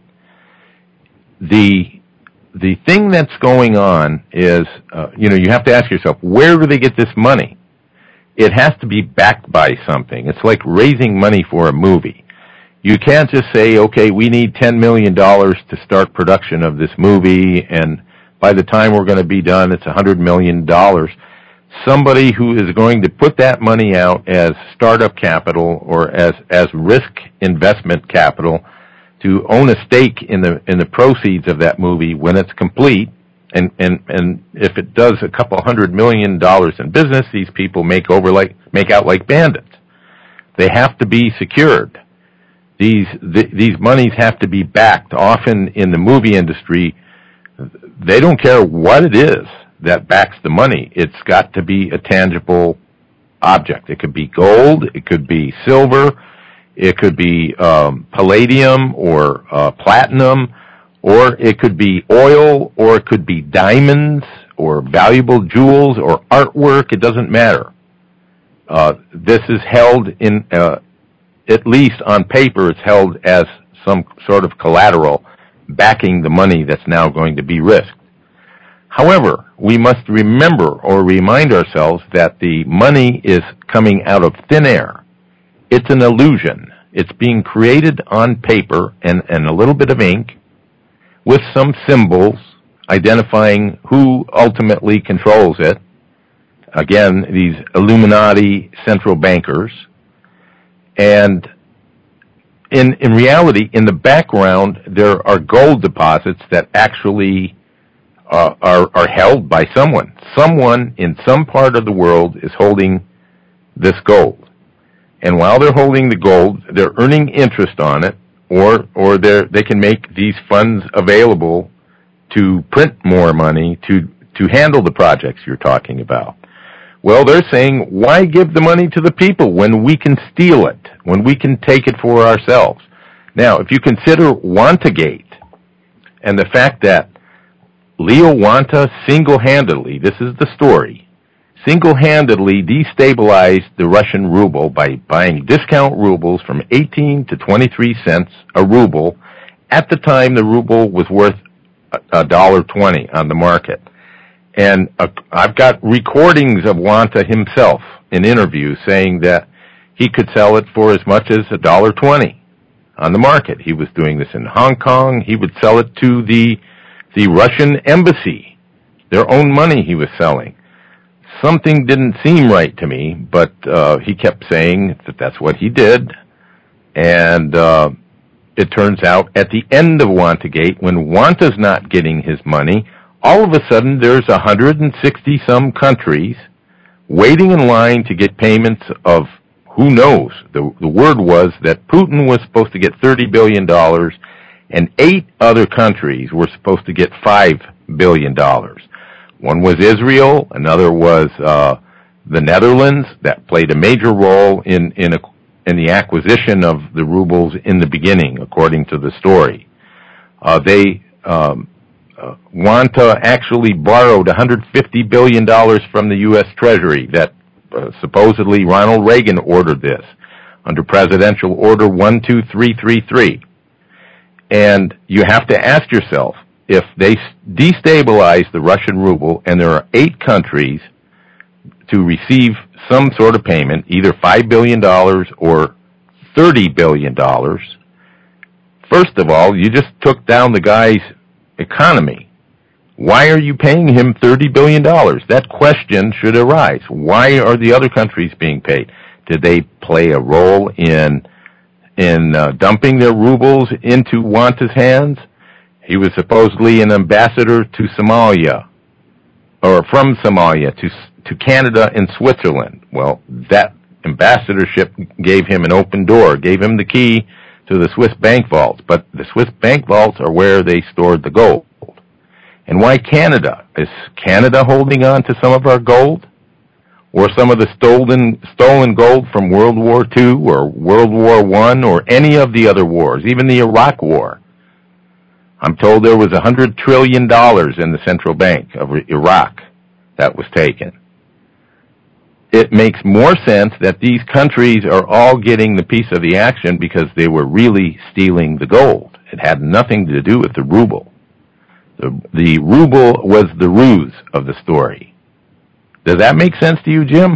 the thing that's going on is, you have to ask yourself, where do they get this money? It has to be backed by something. It's like raising money for a movie. You can't just say, okay, we need $10 million to start production of this movie, and by the time we're going to be done, it's $100 million. Somebody who is going to put that money out as startup capital or as risk investment capital to own a stake in the proceeds of that movie when it's complete, and if it does a couple $100 million in business, these people make out like bandits. They have to be secured. These monies have to be backed. Often in the movie industry, they don't care what it is that backs the money. It's got to be a tangible object. It could be gold, it could be silver, it could be palladium or platinum, or it could be oil, or it could be diamonds, or valuable jewels, or artwork. It doesn't matter. This is held in, at least on paper, it's held as some sort of collateral backing the money that's now going to be risked. However, we must remember or remind ourselves that the money is coming out of thin air. It's an illusion. It's being created on paper and a little bit of ink with some symbols identifying who ultimately controls it. Again, these Illuminati central bankers. And in reality, in the background, there are gold deposits that actually are held by someone. Someone in some part of the world is holding this gold. And while they're holding the gold, they're earning interest on it, or they can make these funds available to print more money to handle the projects you're talking about. Well, they're saying, why give the money to the people when we can steal it, when we can take it for ourselves? Now, if you consider Wantagate and the fact that Leo Wanta single-handedly, this is the story, single-handedly destabilized the Russian ruble by buying discount rubles from 18 to 23 cents a ruble. At the time, the ruble was worth $1.20 on the market. And I've got recordings of Wanta himself in interviews saying that he could sell it for as much as $1.20 on the market. He was doing this in Hong Kong. He would sell it to the Russian embassy, their own money he was selling. something didn't seem right to me, but he kept saying that that's what he did. And it turns out at the end of Wantagate, when Wanta's not getting his money, all of a sudden there's 160-some countries waiting in line to get payments of who knows. The word was that Putin was supposed to get $30 billion, and 8 other countries were supposed to get $5 billion. One was Israel, another was the Netherlands, that played a major role in the acquisition of the rubles in the beginning, according to the story. Wanta actually borrowed $150 billion from the U.S. Treasury. That supposedly Ronald Reagan ordered this under Presidential Order 12333. And you have to ask yourself, if they destabilize the Russian ruble and there are 8 countries to receive some sort of payment, either $5 billion or $30 billion, first of all, you just took down the guy's economy. Why are you paying him $30 billion? That question should arise. Why are the other countries being paid? Did they play a role in dumping their rubles into Wanta's hands? He was supposedly an ambassador to Somalia, or from Somalia to Canada and Switzerland. Well, that ambassadorship gave him an open door, gave him the key to the Swiss bank vaults. But the Swiss bank vaults are where they stored the gold. And why Canada? Is Canada holding on to some of our gold? Or some of the stolen gold from World War II or World War I or any of the other wars, even the Iraq War? I'm told there was $100 trillion in the central bank of Iraq that was taken. It makes more sense that these countries are all getting the piece of the action because they were really stealing the gold. It had nothing to do with the ruble. The ruble was the ruse of the story. Does that make sense to you, Jim?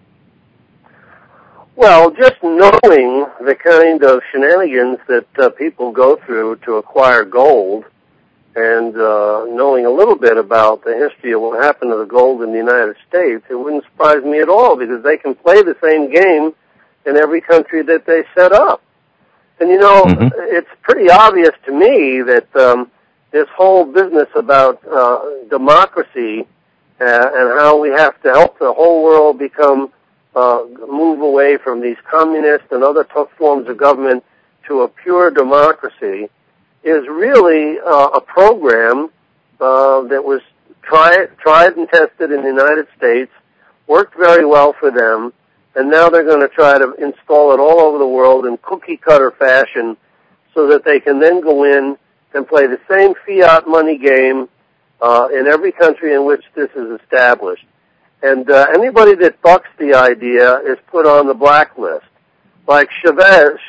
Well, just knowing the kind of shenanigans that people go through to acquire gold, and knowing a little bit about the history of what happened to the gold in the United States, it wouldn't surprise me at all, because they can play the same game in every country that they set up. And, you know, it's pretty obvious to me that this whole business about democracy and how we have to help the whole world move away from these communist and other tough forms of government to a pure democracy is really a program that was tried and tested in the United States, worked very well for them, and now they're going to try to install it all over the world in cookie-cutter fashion so that they can then go in and play the same fiat money game in every country in which this is established. And anybody that bucks the idea is put on the blacklist. Like Chavez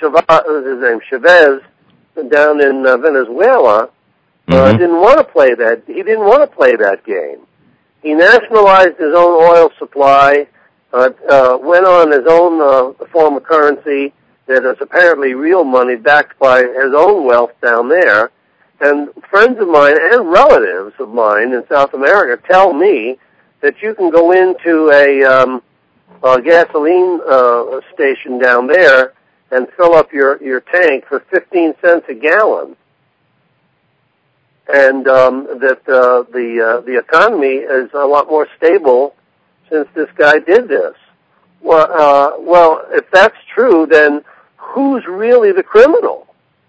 down in Venezuela didn't want to play that. He didn't want to play that game. He nationalized his own oil supply, went on his own form of currency that is apparently real money backed by his own wealth down there. And friends of mine and relatives of mine in South America tell me that you can go into a gasoline station down there and fill up your tank for 15 cents a gallon, and that the economy is a lot more stable since this guy did this. Well, if that's true, then who's really the criminal?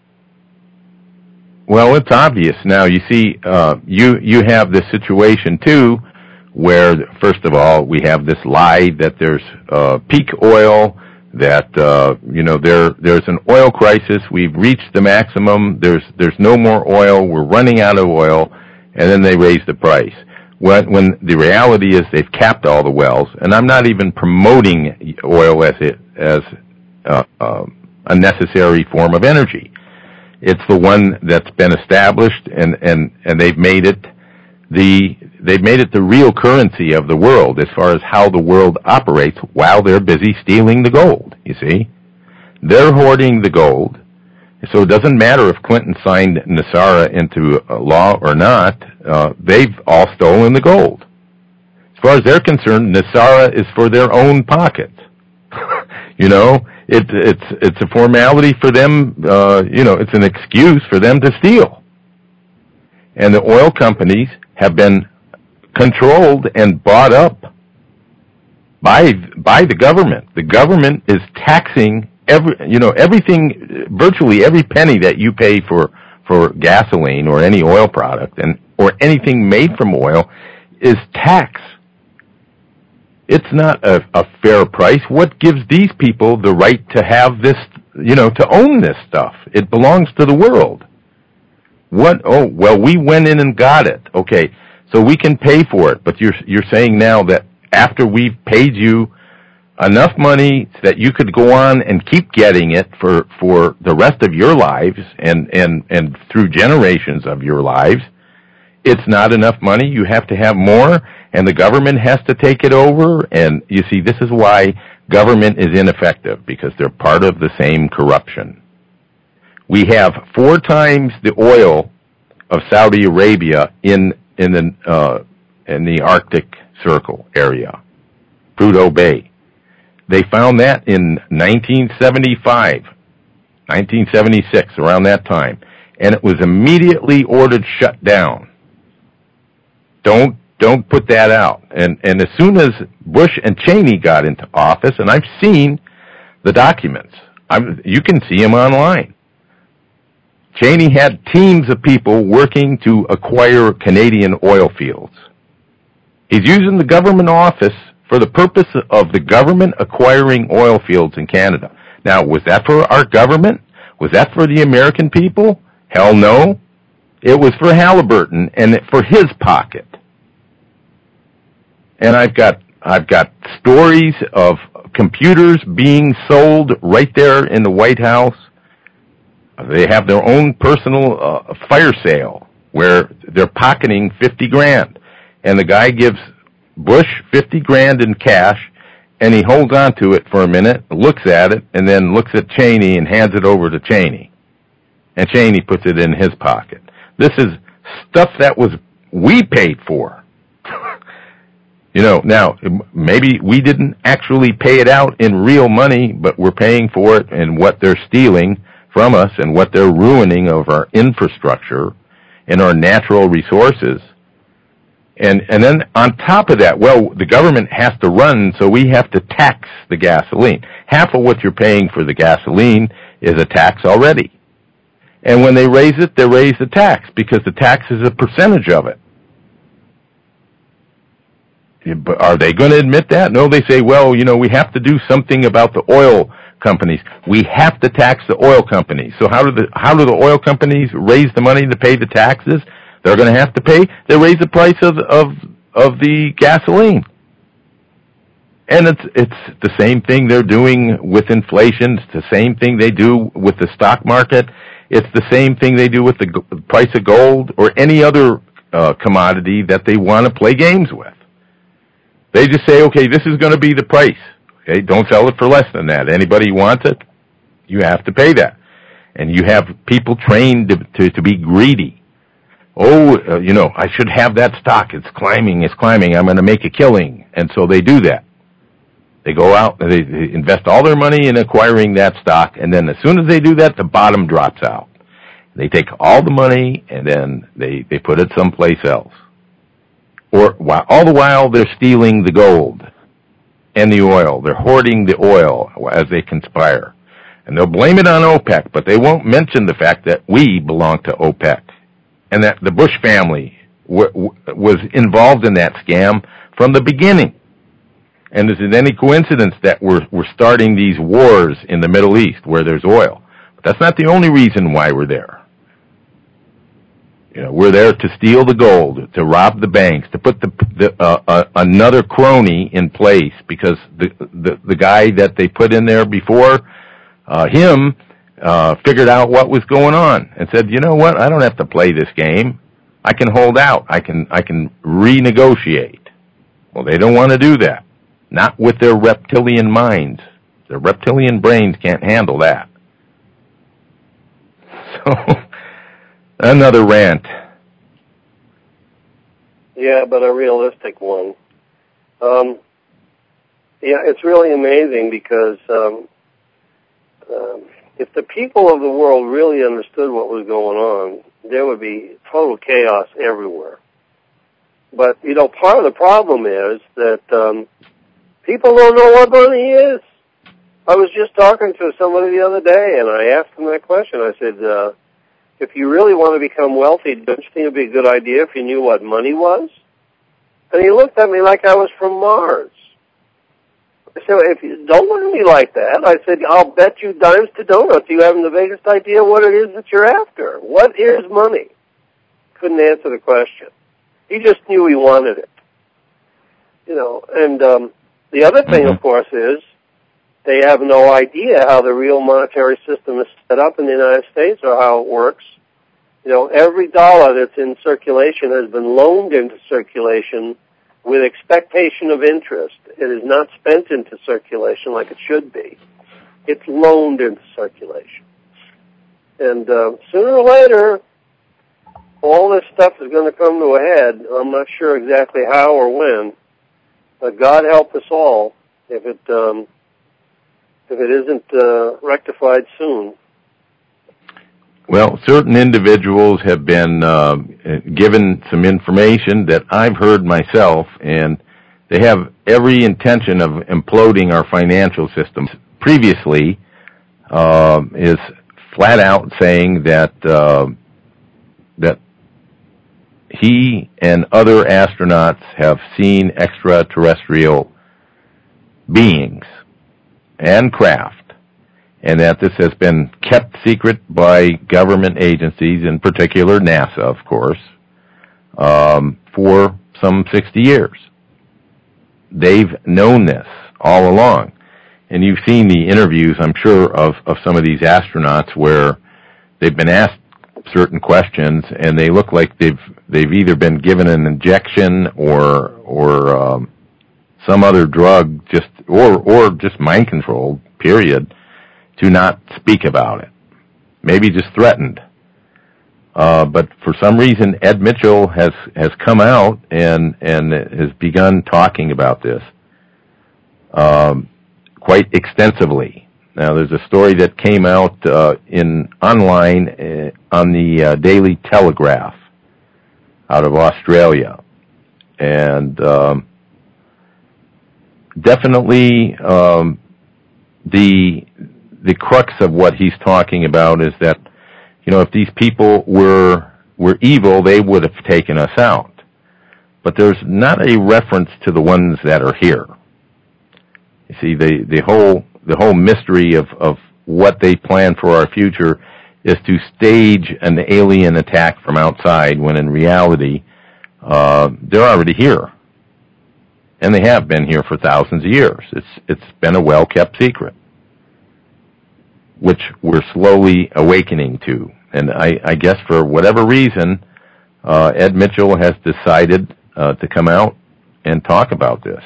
Well, it's obvious now. You see, you have this situation too, where first of all we have this lie that there's peak oil, that there's an oil crisis. We've reached the maximum. There's no more oil. We're running out of oil, and then they raise the price. When the reality is they've capped all the wells, and I'm not even promoting oil as a necessary form of energy. It's the one that's been established, and they've made it the real currency of the world as far as how the world operates while they're busy stealing the gold, you see. They're hoarding the gold, so it doesn't matter if Clinton signed NESARA into law or not. They've all stolen the gold. As far as they're concerned, NESARA is for their own pockets. It's a formality for them. It's an excuse for them to steal. And the oil companies have been controlled and bought up by the government. The government is taxing everything, virtually every penny that you pay for gasoline or any oil product or anything made from oil is tax. It's not a fair price. What gives these people the right to have this, to own this stuff? It belongs to the world. What? Oh, well, we went in and got it. Okay, so we can pay for it. But you're saying now that after we've paid you enough money so that you could go on and keep getting it for the rest of your lives and through generations of your lives, it's not enough money. You have to have more, and the government has to take it over. And you see, this is why government is ineffective, because they're part of the same corruption. We have 4 times the oil of Saudi Arabia in the Arctic Circle area, Prudhoe Bay. They found that in 1975, 1976, around that time, and it was immediately ordered shut down. Don't put that out. And as soon as Bush and Cheney got into office, and I've seen the documents, you can see them online. Cheney had teams of people working to acquire Canadian oil fields. He's using the government office for the purpose of the government acquiring oil fields in Canada. Now, was that for our government? Was that for the American people? Hell no. It was for Halliburton and for his pocket. And I've got stories of computers being sold right there in the White House. They have their own personal fire sale where they're pocketing $50,000, and the guy gives Bush $50,000 in cash, and he holds on to it for a minute, looks at it, and then looks at Cheney and hands it over to Cheney, and Cheney puts it in his pocket. This is stuff that we paid for. Now, maybe we didn't actually pay it out in real money, but we're paying for it in what they're stealing from us and what they're ruining of our infrastructure and our natural resources. And then on top of that, well, the government has to run, so we have to tax the gasoline. Half of what you're paying for the gasoline is a tax already. And when they raise it, they raise the tax because the tax is a percentage of it. But are they going to admit that? No, they say, well, we have to do something about the oil companies. We have to tax the oil companies. So how do the oil companies raise the money to pay the taxes they're going to have to pay? They raise the price of the gasoline. And it's the same thing they're doing with inflation. It's the same thing they do with the stock market. It's the same thing they do with the price of gold or any other commodity that they want to play games with. They just say, okay, this is going to be the price. Okay, don't sell it for less than that. Anybody wants it, you have to pay that. And you have people trained to be greedy. I should have that stock. It's climbing. I'm going to make a killing. And so they do that. They go out, they invest all their money in acquiring that stock, and then as soon as they do that, the bottom drops out. They take all the money, and then they put it someplace else. Or all the while, they're stealing the gold and the oil. They're hoarding the oil as they conspire. And they'll blame it on OPEC, but they won't mention the fact that we belong to OPEC and that the Bush family was involved in that scam from the beginning. And is it any coincidence that we're starting these wars in the Middle East where there's oil? But that's not the only reason why we're there. We're there to steal the gold, to rob the banks, to put another crony in place because the guy that they put in there before him figured out what was going on and said, you know what, I don't have to play this game. I can hold out. I can renegotiate. Well, they don't want to do that. Not with their reptilian minds. Their reptilian brains can't handle that. So, another rant. Yeah, but a realistic one. Yeah, it's really amazing because if the people of the world really understood what was going on, there would be total chaos everywhere. But, part of the problem is that people don't know what money is. I was just talking to somebody the other day, and I asked him that question. I said, if you really want to become wealthy, don't you think it would be a good idea if you knew what money was? And he looked at me like I was from Mars. I said, if you don't look at me like that, I said, I'll bet you dimes to donuts you haven't the vaguest idea what it is that you're after. What is money? Couldn't answer the question. He just knew he wanted it. And the other thing, of course, is they have no idea how the real monetary system is set up in the United States or how it works. Every dollar that's in circulation has been loaned into circulation with expectation of interest. It is not spent into circulation like it should be. It's loaned into circulation. And sooner or later, all this stuff is going to come to a head. I'm not sure exactly how or when, but God help us all if it isn't rectified soon. Well, certain individuals have been given some information that I've heard myself, and they have every intention of imploding our financial system. Previously, is flat out saying that that he and other astronauts have seen extraterrestrial beings and craft, and that this has been kept secret by government agencies, in particular NASA, of course, for some 60 years. They've known this all along. And you've seen the interviews, I'm sure, of some of these astronauts where they've been asked certain questions, and they look like they've either been given an injection or some other drug, or just mind controlled, period, to not speak about it. Maybe just threatened. But for some reason, Ed Mitchell has come out and has begun talking about this quite extensively. Now, there's a story that came out online on the Daily Telegraph out of Australia, and definitely the crux of what he's talking about is that, if these people were evil, they would have taken us out. But there's not a reference to the ones that are here. You see, the whole mystery of what they plan for our future is to stage an alien attack from outside, when in reality, they're already here. And they have been here for thousands of years. It's been a well-kept secret, which we're slowly awakening to. And I guess for whatever reason, Ed Mitchell has decided to come out and talk about this.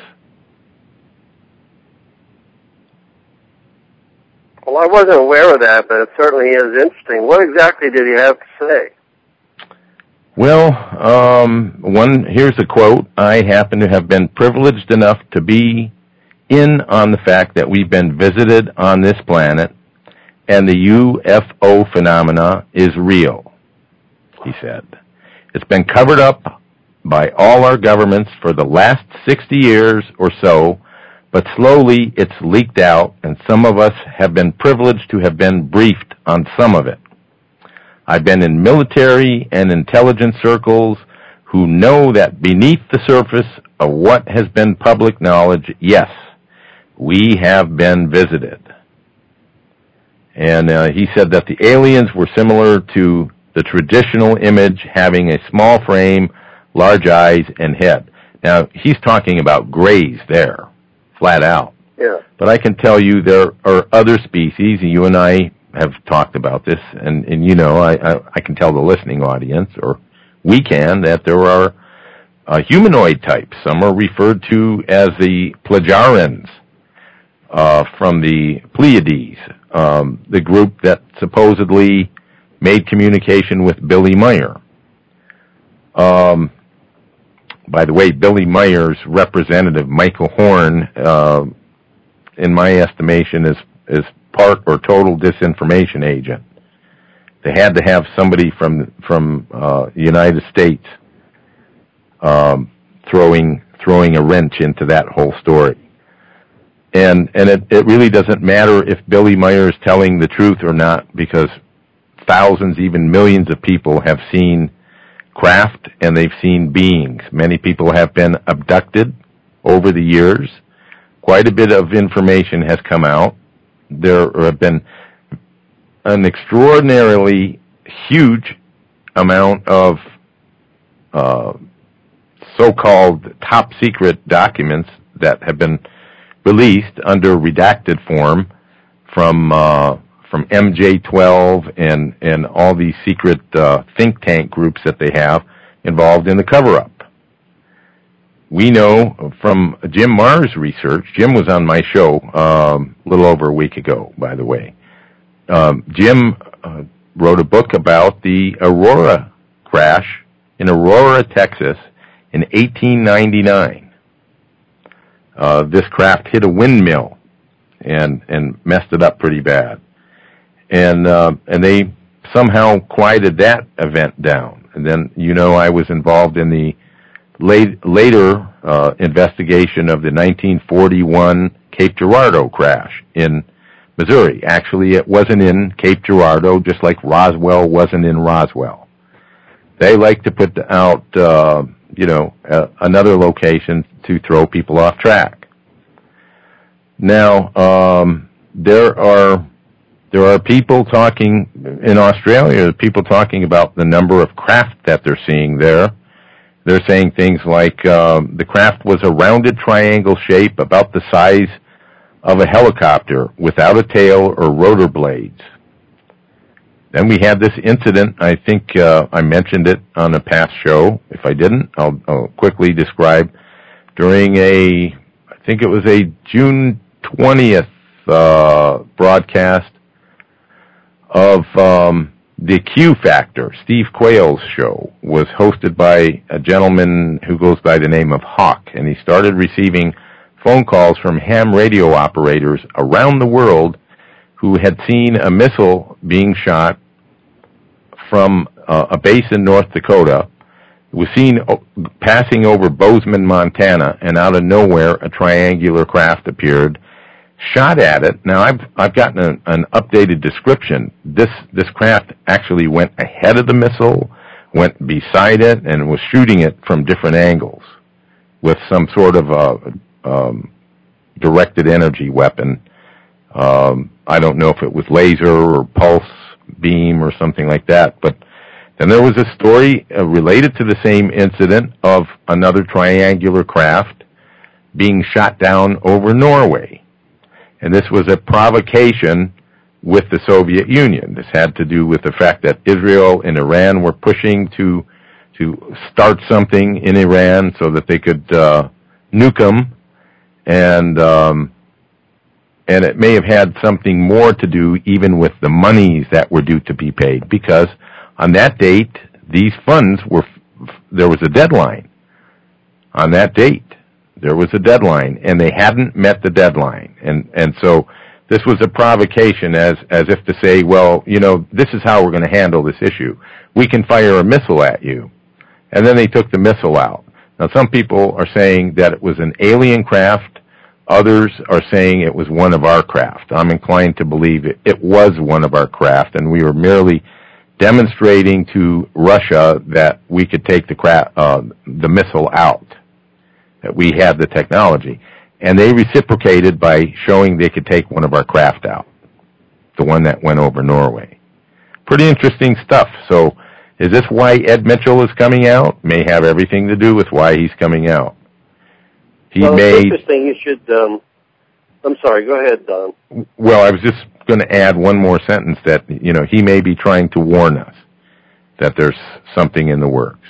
Well, I wasn't aware of that, but it certainly is interesting. What exactly did he have to say? Well, here's a quote. I happen to have been privileged enough to be in on the fact that we've been visited on this planet, and the UFO phenomena is real, he said. It's been covered up by all our governments for the last 60 years or so, but slowly it's leaked out, and some of us have been privileged to have been briefed on some of it. I've been in military and intelligence circles who know that beneath the surface of what has been public knowledge, yes, we have been visited. And he said that the aliens were similar to the traditional image, having a small frame, large eyes, and head. Now, he's talking about grays there, flat out. Yeah. But I can tell you there are other species, you and I have talked about this, and I can tell the listening audience, or we can, that there are humanoid types. Some are referred to as the Plagiarians from the Pleiades, the group that supposedly made communication with Billy Meyer. by the way, Billy Meyer's representative, Michael Horn, in my estimation, is part or total disinformation agent. They had to have somebody from the United States throwing a wrench into that whole story. And it really doesn't matter if Billy Meyer is telling the truth or not, because thousands, even millions of people have seen craft and they've seen beings. Many people have been abducted over the years. Quite a bit of information has come out. There have been an extraordinarily huge amount of so-called top secret documents that have been released under redacted form from MJ12 and all these secret think tank groups that they have involved in the cover-up. We know from Jim Marr's research. Jim was on my show a little over a week ago, by the way. Jim wrote a book about the Aurora crash in Aurora, Texas in 1899. This craft hit a windmill and messed it up pretty bad. And they somehow quieted that event down. And then, I was involved in the later investigation of the 1941 Cape Girardeau crash in Missouri. Actually, it wasn't in Cape Girardeau, just like Roswell wasn't in Roswell. They like to put out, another location to throw people off track. Now, there are people talking in Australia, people talking about the number of craft that they're seeing there. They're saying things like the craft was a rounded triangle shape about the size of a helicopter without a tail or rotor blades. Then we had this incident. I think I mentioned it on a past show. If I didn't, I'll quickly describe. During I think it was a June 20th broadcast of the Q Factor, Steve Quayle's show, was hosted by a gentleman who goes by the name of Hawk, and he started receiving phone calls from ham radio operators around the world who had seen a missile being shot from a base in North Dakota. It was seen passing over Bozeman, Montana, and out of nowhere a triangular craft appeared, shot at it. Now, I've gotten an updated description. This craft actually went ahead of the missile, went beside it, and was shooting it from different angles with some sort of directed energy weapon. I don't know if it was laser or pulse beam or something like that, but then there was a story related to the same incident of another triangular craft being shot down over Norway. And this was a provocation with the Soviet Union. This had to do with the fact that Israel and Iran were pushing to start something in Iran so that they could nuke them, and it may have had something more to do even with the monies that were due to be paid, because on that date, these funds there was a deadline. On that date, there was a deadline, and they hadn't met the deadline. And so this was a provocation as if to say, well, this is how we're going to handle this issue. We can fire a missile at you. And then they took the missile out. Now, some people are saying that it was an alien craft. Others are saying it was one of our craft. I'm inclined to believe it was one of our craft, and we were merely demonstrating to Russia that we could take the missile out, that we have the technology. And they reciprocated by showing they could take one of our craft out, the one that went over Norway. Pretty interesting stuff. So is this why Ed Mitchell is coming out? May have everything to do with why he's coming out. It's interesting. You should... I'm sorry, go ahead, Don. Well, I was just going to add one more sentence that, he may be trying to warn us that there's something in the works.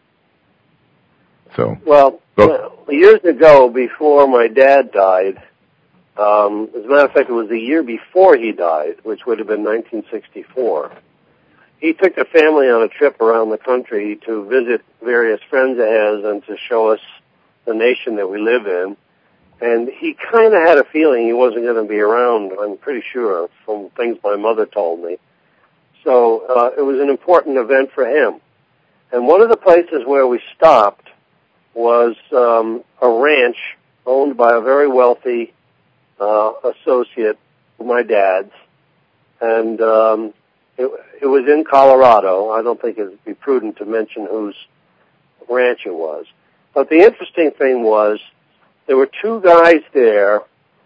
So... Well, years ago, before my dad died, as a matter of fact, it was the year before he died, which would have been 1964. he took the family on a trip around the country to visit various friends of his and to show us the nation that we live in. And he kind of had a feeling he wasn't going to be around, I'm pretty sure, from things my mother told me. So it was an important event for him. And one of the places where we stopped was a ranch owned by a very wealthy associate of my dad's. And it was in Colorado. I don't think it would be prudent to mention whose ranch it was. But the interesting thing was there were two guys there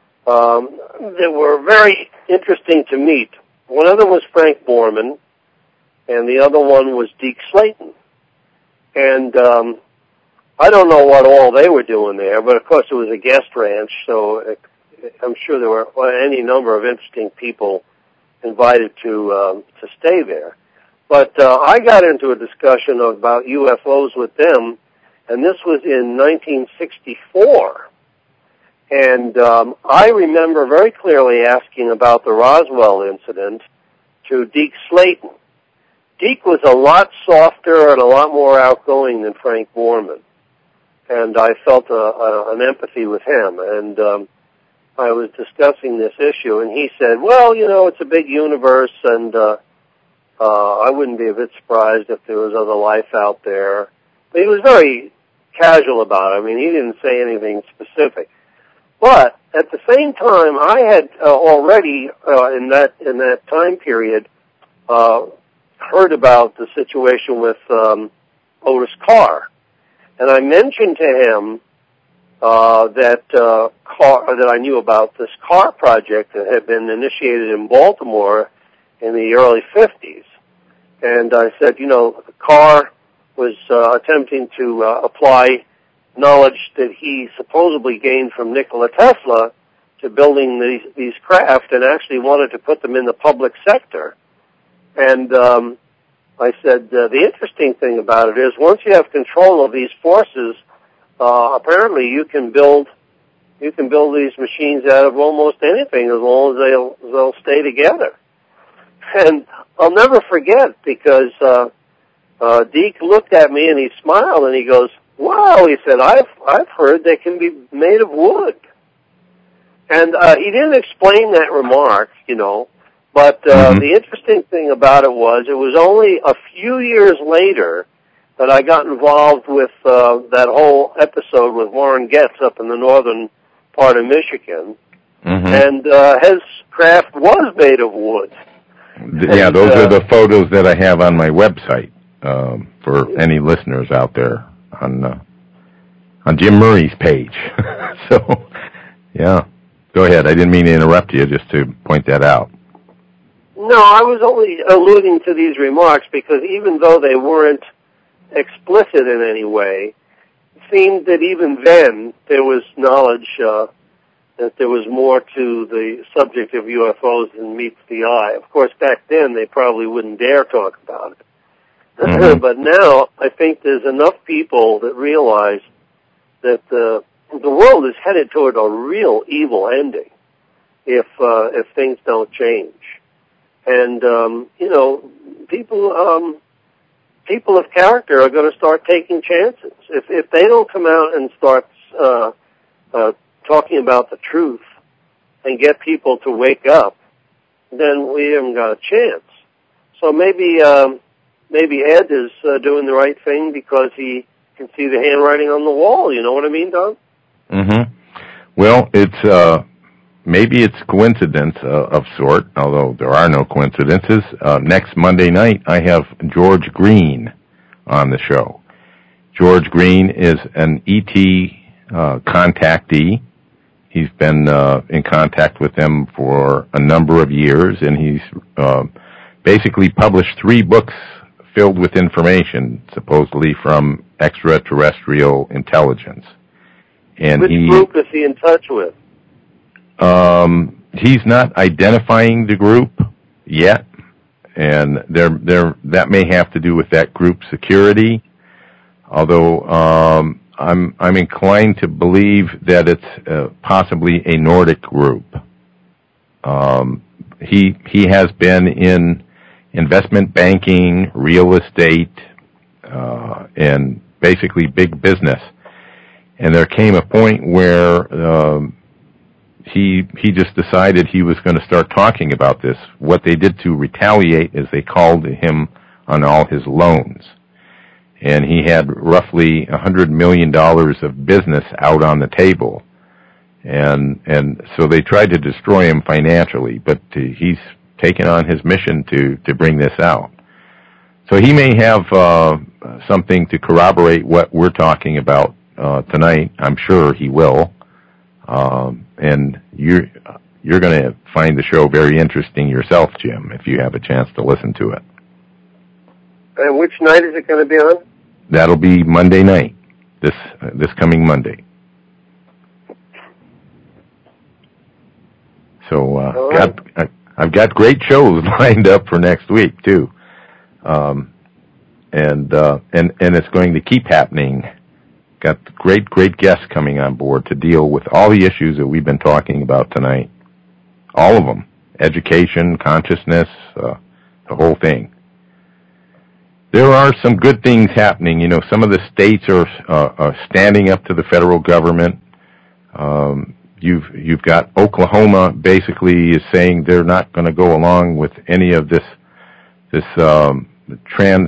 that were very interesting to meet. One of them was Frank Borman, and the other one was Deke Slayton. And I don't know what all they were doing there, but of course it was a guest ranch, so I'm sure there were any number of interesting people invited to stay there. But I got into a discussion about UFOs with them, and this was in 1964. And I remember very clearly asking about the Roswell incident to Deke Slayton. Deke was a lot softer and a lot more outgoing than Frank Borman, and I felt an empathy with him. And I was discussing this issue, and he said, well, you know, it's a big universe, and I wouldn't be a bit surprised if there was other life out there. But he was very casual about it. I mean, he didn't say anything specific. But at the same time, I had already in that time period heard about the situation with Otis Carr, and I mentioned to him that I knew about this Carr project that had been initiated in Baltimore in the early 50s. And I said, you know, Carr was attempting to apply knowledge that he supposedly gained from Nikola Tesla to building these craft, and actually wanted to put them in the public sector. And I said, the interesting thing about it is once you have control of these forces, apparently you can build these machines out of almost anything as long as they'll stay together. And I'll never forget, because Deke looked at me and he smiled and he goes, wow, he said, I've heard they can be made of wood. And he didn't explain that remark, you know, but the interesting thing about it was only a few years later that I got involved with that whole episode with Warren Getz up in the northern part of Michigan, and his craft was made of wood. Yeah, those are the photos that I have on my website for any listeners out there on Jim Murray's page. So, yeah, go ahead. I didn't mean to interrupt you, just to point that out. No, I was only alluding to these remarks because even though they weren't explicit in any way, it seemed that even then there was knowledge that there was more to the subject of UFOs than meets the eye. Of course, back then they probably wouldn't dare talk about it. But now I think there's enough people that realize that the world is headed toward a real evil ending if things don't change. And you know, people of character are going to start taking chances. If they don't come out and start talking about the truth and get people to wake up, then we haven't got a chance. So maybe Ed is doing the right thing because he can see the handwriting on the wall. You know what I mean, Don? Well, it's maybe it's coincidence of sort, although there are no coincidences. Next Monday night, I have George Green on the show. George Green is an ET contactee. He's been in contact with them for a number of years, and he's basically published 3 books filled with information, supposedly from extraterrestrial intelligence. And which group is he in touch with? He's not identifying the group yet, and that may have to do with that group's security. Although I'm inclined to believe that it's possibly a Nordic group. He has been in investment banking, real estate, and basically big business. And there came a point where he just decided he was going to start talking about this. What they did to retaliate is they called him on all his loans. And he had roughly $100 million of business out on the table. And so they tried to destroy him financially, but he's taken on his mission to bring this out. So he may have something to corroborate what we're talking about tonight. I'm sure he will. And you're going to find the show very interesting yourself, Jim, if you have a chance to listen to it. And which night is it going to be on? That'll be Monday night, this coming Monday. So right. I've got great shows lined up for next week too, and it's going to keep happening. Got great guests coming on board to deal with all the issues that we've been talking about tonight. All of them: education, consciousness, the whole thing. There are some good things happening. You know, some of the states are standing up to the federal government. You've got Oklahoma basically is saying they're not going to go along with any of this trans,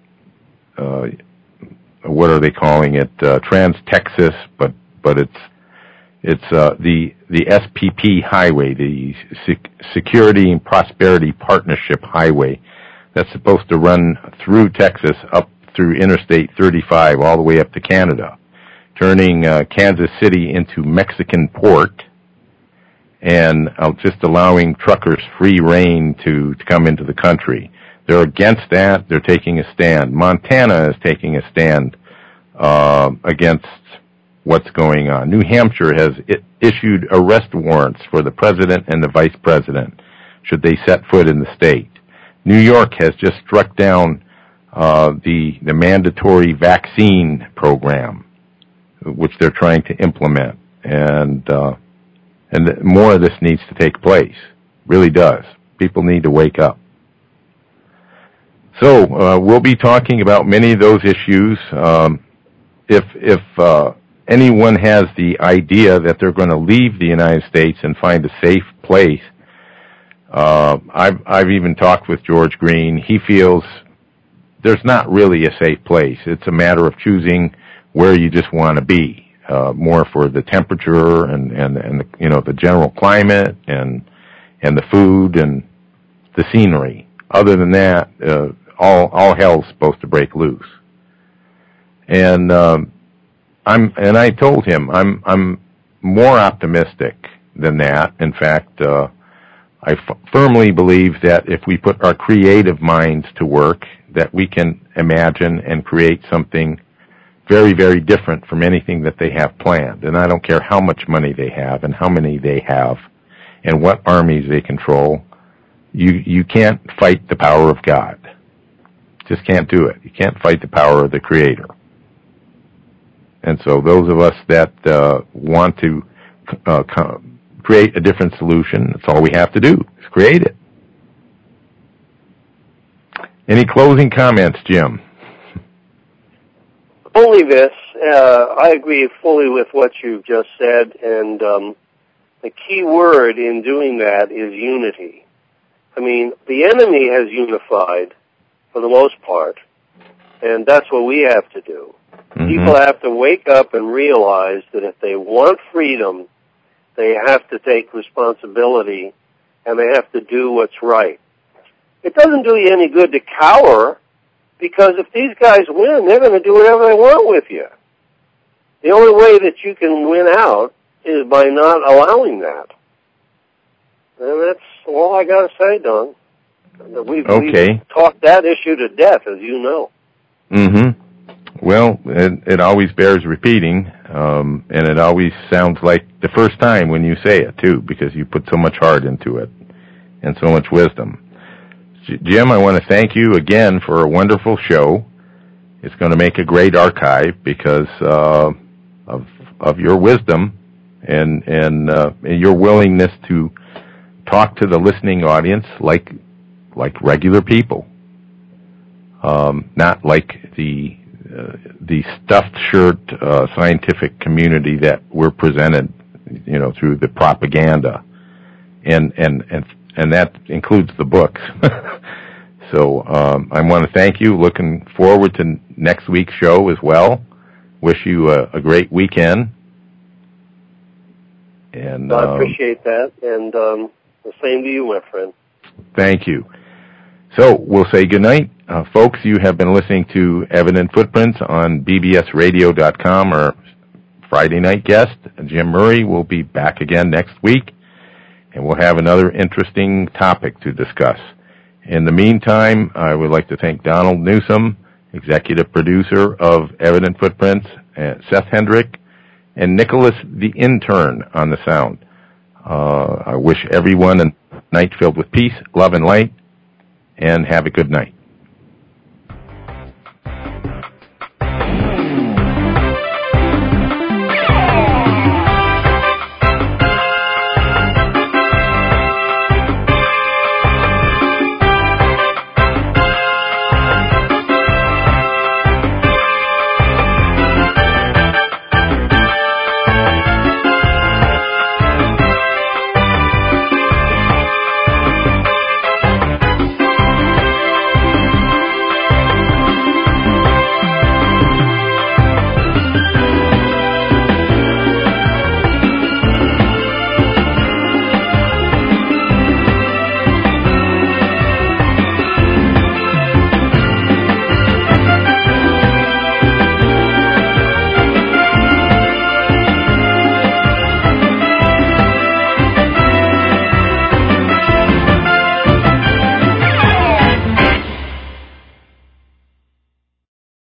what are they calling it? Trans Texas, but it's the SPP highway, the Security and Prosperity Partnership Highway, that's supposed to run through Texas up through Interstate 35 all the way up to Canada, turning Kansas City into Mexican port, and just allowing truckers free rein to come into the country. They're against that. They're taking a stand. Montana is taking a stand against what's going on. New Hampshire has issued arrest warrants for the president and the vice president should they set foot in the state. New York has just struck down the mandatory vaccine program, which they're trying to implement, and more of this needs to take place. Really does. People need to wake up. So we'll be talking about many of those issues. If anyone has the idea that they're going to leave the United States and find a safe place, I've even talked with George Green. He feels there's not really a safe place. It's a matter of choosing where you just want to be, more for the temperature and the general climate and the food and the scenery. Other than that, all hell's supposed to break loose. And I told him I'm more optimistic than that. In fact, I firmly believe that if we put our creative minds to work, that we can imagine and create something very, very different from anything that they have planned. And I don't care how much money they have and how many they have and what armies they control. You can't fight the power of God. Just can't do it. You can't fight the power of the Creator. And so those of us that want to create a different solution, that's all we have to do, is create it. Any closing comments, Jim? Only this. I agree fully with what you've just said, and the key word in doing that is unity. I mean, the enemy has unified for the most part, and that's what we have to do. Mm-hmm. People have to wake up and realize that if they want freedom, they have to take responsibility, and they have to do what's right. It doesn't do you any good to cower, because if these guys win, they're going to do whatever they want with you. The only way that you can win out is by not allowing that. And that's all I got to say, Don. We've talked that issue to death, as you know. Mm-hmm. Well, it always bears repeating, and it always sounds like the first time when you say it, too, because you put so much heart into it and so much wisdom. Jim, I want to thank you again for a wonderful show. It's going to make a great archive because of your wisdom and your willingness to talk to the listening audience like like regular people, not like the stuffed shirt scientific community that we're presented, through the propaganda, and that includes the books. So I want to thank you. Looking forward to next week's show as well. Wish you a great weekend. And I appreciate that, and the same to you, my friend. Thank you. So we'll say goodnight. Folks, you have been listening to Evident Footprints on bbsradio.com. Our Friday night guest, Jim Murray, will be back again next week, and we'll have another interesting topic to discuss. In the meantime, I would like to thank Donald Newsom, executive producer of Evident Footprints, Seth Hendrick, and Nicholas the intern on the sound. I wish everyone a night filled with peace, love, and light, and have a good night.